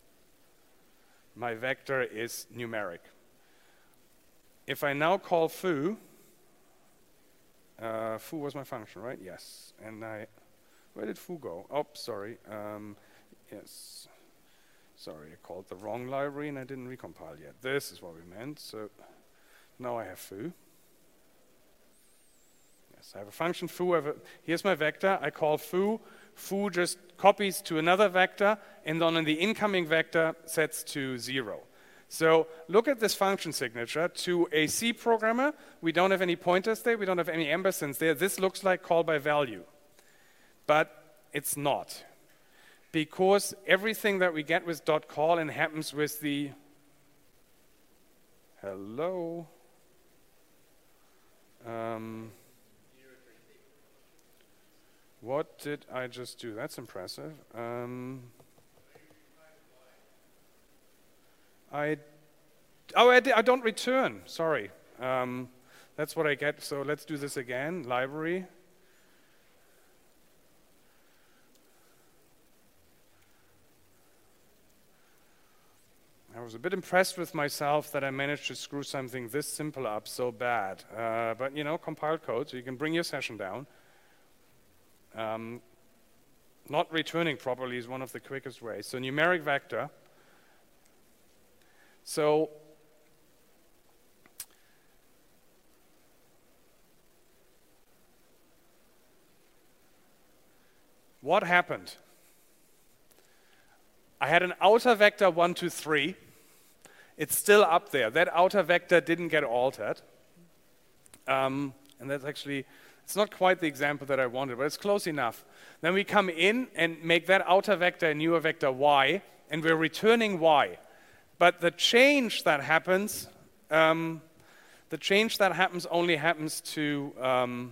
my vector is numeric. If I now call foo, uh, foo was my function, right? Yes. And I, where did foo go? Oh, sorry. Um, yes. Sorry, I called the wrong library and I didn't recompile yet. This is what we meant. So now I have foo. Yes, I have a function foo. I have a, here's my vector. I call foo. Foo just copies to another vector, and then on the incoming vector sets to zero. So look at this function signature. To a C programmer, we don't have any pointers there, we don't have any ampersands there. This looks like call by value, but it's not, because everything that we get with .call and happens with the hello. did I just do? That's impressive. Um, I, oh, I, di I don't return, sorry. Um, that's what I get, so let's do this again, library. I was a bit impressed with myself that I managed to screw something this simple up so bad. Uh, but, you know, compiled code, so you can bring your session down. Um, not returning properly is one of the quickest ways. So numeric vector. So what happened? I had an outer vector one, two, three. It's still up there. That outer vector didn't get altered. Um, and that's actually, it's not quite the example that I wanted, but it's close enough. Then we come in and make that outer vector a newer vector y, and we're returning y. But the change that happens, um, the change that happens only happens to, um,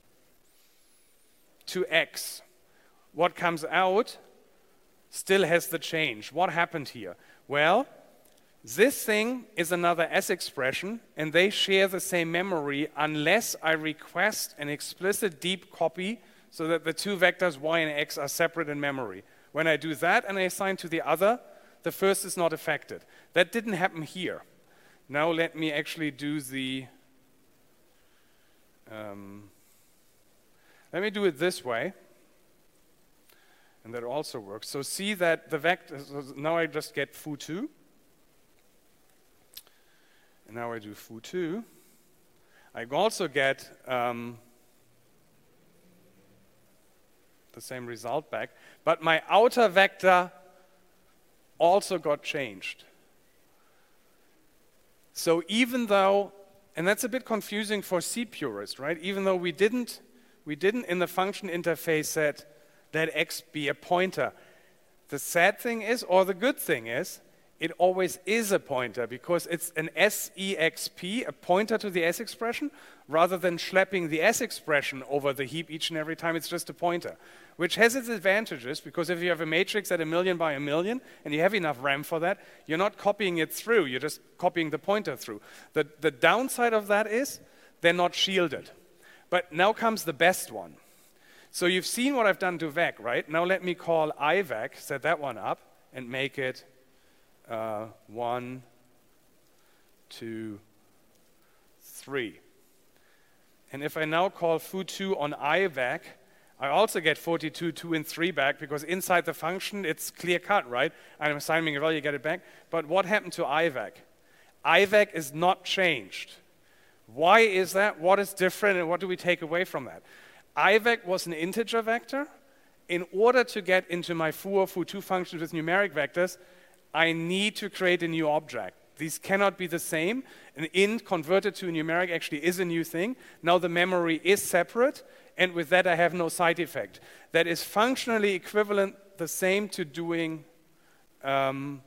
to x. What comes out still has the change. What happened here? Well, this thing is another S expression, and they share the same memory unless I request an explicit deep copy so that the two vectors y and x are separate in memory. When I do that and I assign to the other, the first is not affected. That didn't happen here. Now let me actually do the, um, let me do it this way. And that also works. So see that the vector, so now I just get foo two. And now I do foo two. I also get um, the same result back. But my outer vector also got changed. So even though, and that's a bit confusing for C purists, right? Even though we didn't, we didn't in the function interface set let x be a pointer. The sad thing is, or the good thing is, it always is a pointer because it's an S E X P, a pointer to the S expression, rather than schlepping the S expression over the heap each and every time. It's just a pointer, which has its advantages because if you have a matrix at a million by a million and you have enough RAM for that, you're not copying it through, you're just copying the pointer through. The, the downside of that is they're not shielded. But now comes the best one. So you've seen what I've done to vec, right? Now let me call ivec, set that one up, and make it uh, one, two, three. And if I now call foo two on ivec, I also get forty-two, two, and three back because inside the function it's clear cut, right? I'm assigning a value, you get it back. But what happened to ivec? Ivec is not changed. Why is that? What is different, and what do we take away from that? Ivec was an integer vector. In order to get into my foo or foo two functions with numeric vectors, I need to create a new object. These cannot be the same. An int converted to a numeric actually is a new thing. Now the memory is separate, and with that I have no side effect. That is functionally equivalent, the same to doing um,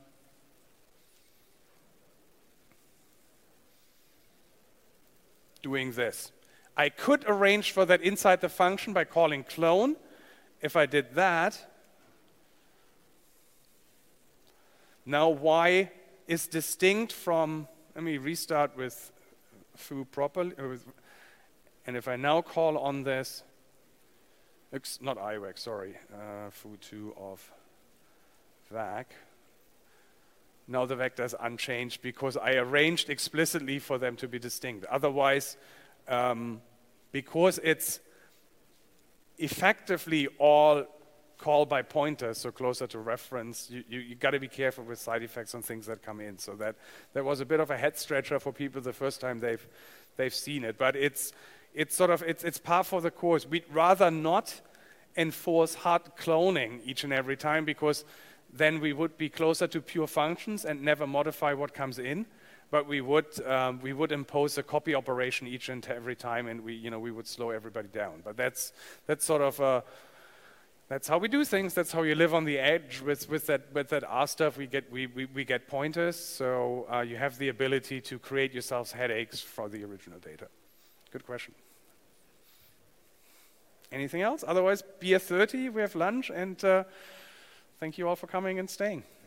doing this. I could arrange for that inside the function by calling clone. If I did that, now y is distinct from, let me restart with foo properly, and if I now call on this, not ivec, sorry, uh, foo two of vac, now the vector is unchanged because I arranged explicitly for them to be distinct. Otherwise, Um, because it's effectively all call by pointers, so closer to reference, you, you, you got to be careful with side effects on things that come in. So that, that was a bit of a head stretcher for people the first time they've, they've seen it. But it's, it's sort of, it's, it's par for the course. We'd rather not enforce hard cloning each and every time because then we would be closer to pure functions and never modify what comes in. But we would um, we would impose a copy operation each and every time, and we you know we would slow everybody down. But that's that's sort of uh, that's how we do things. That's how you live on the edge with with that with that R stuff. We get we we, we get pointers, so uh, you have the ability to create yourselves headaches for the original data. Good question. Anything else? Otherwise, beer thirty, we have lunch, and uh, thank you all for coming and staying.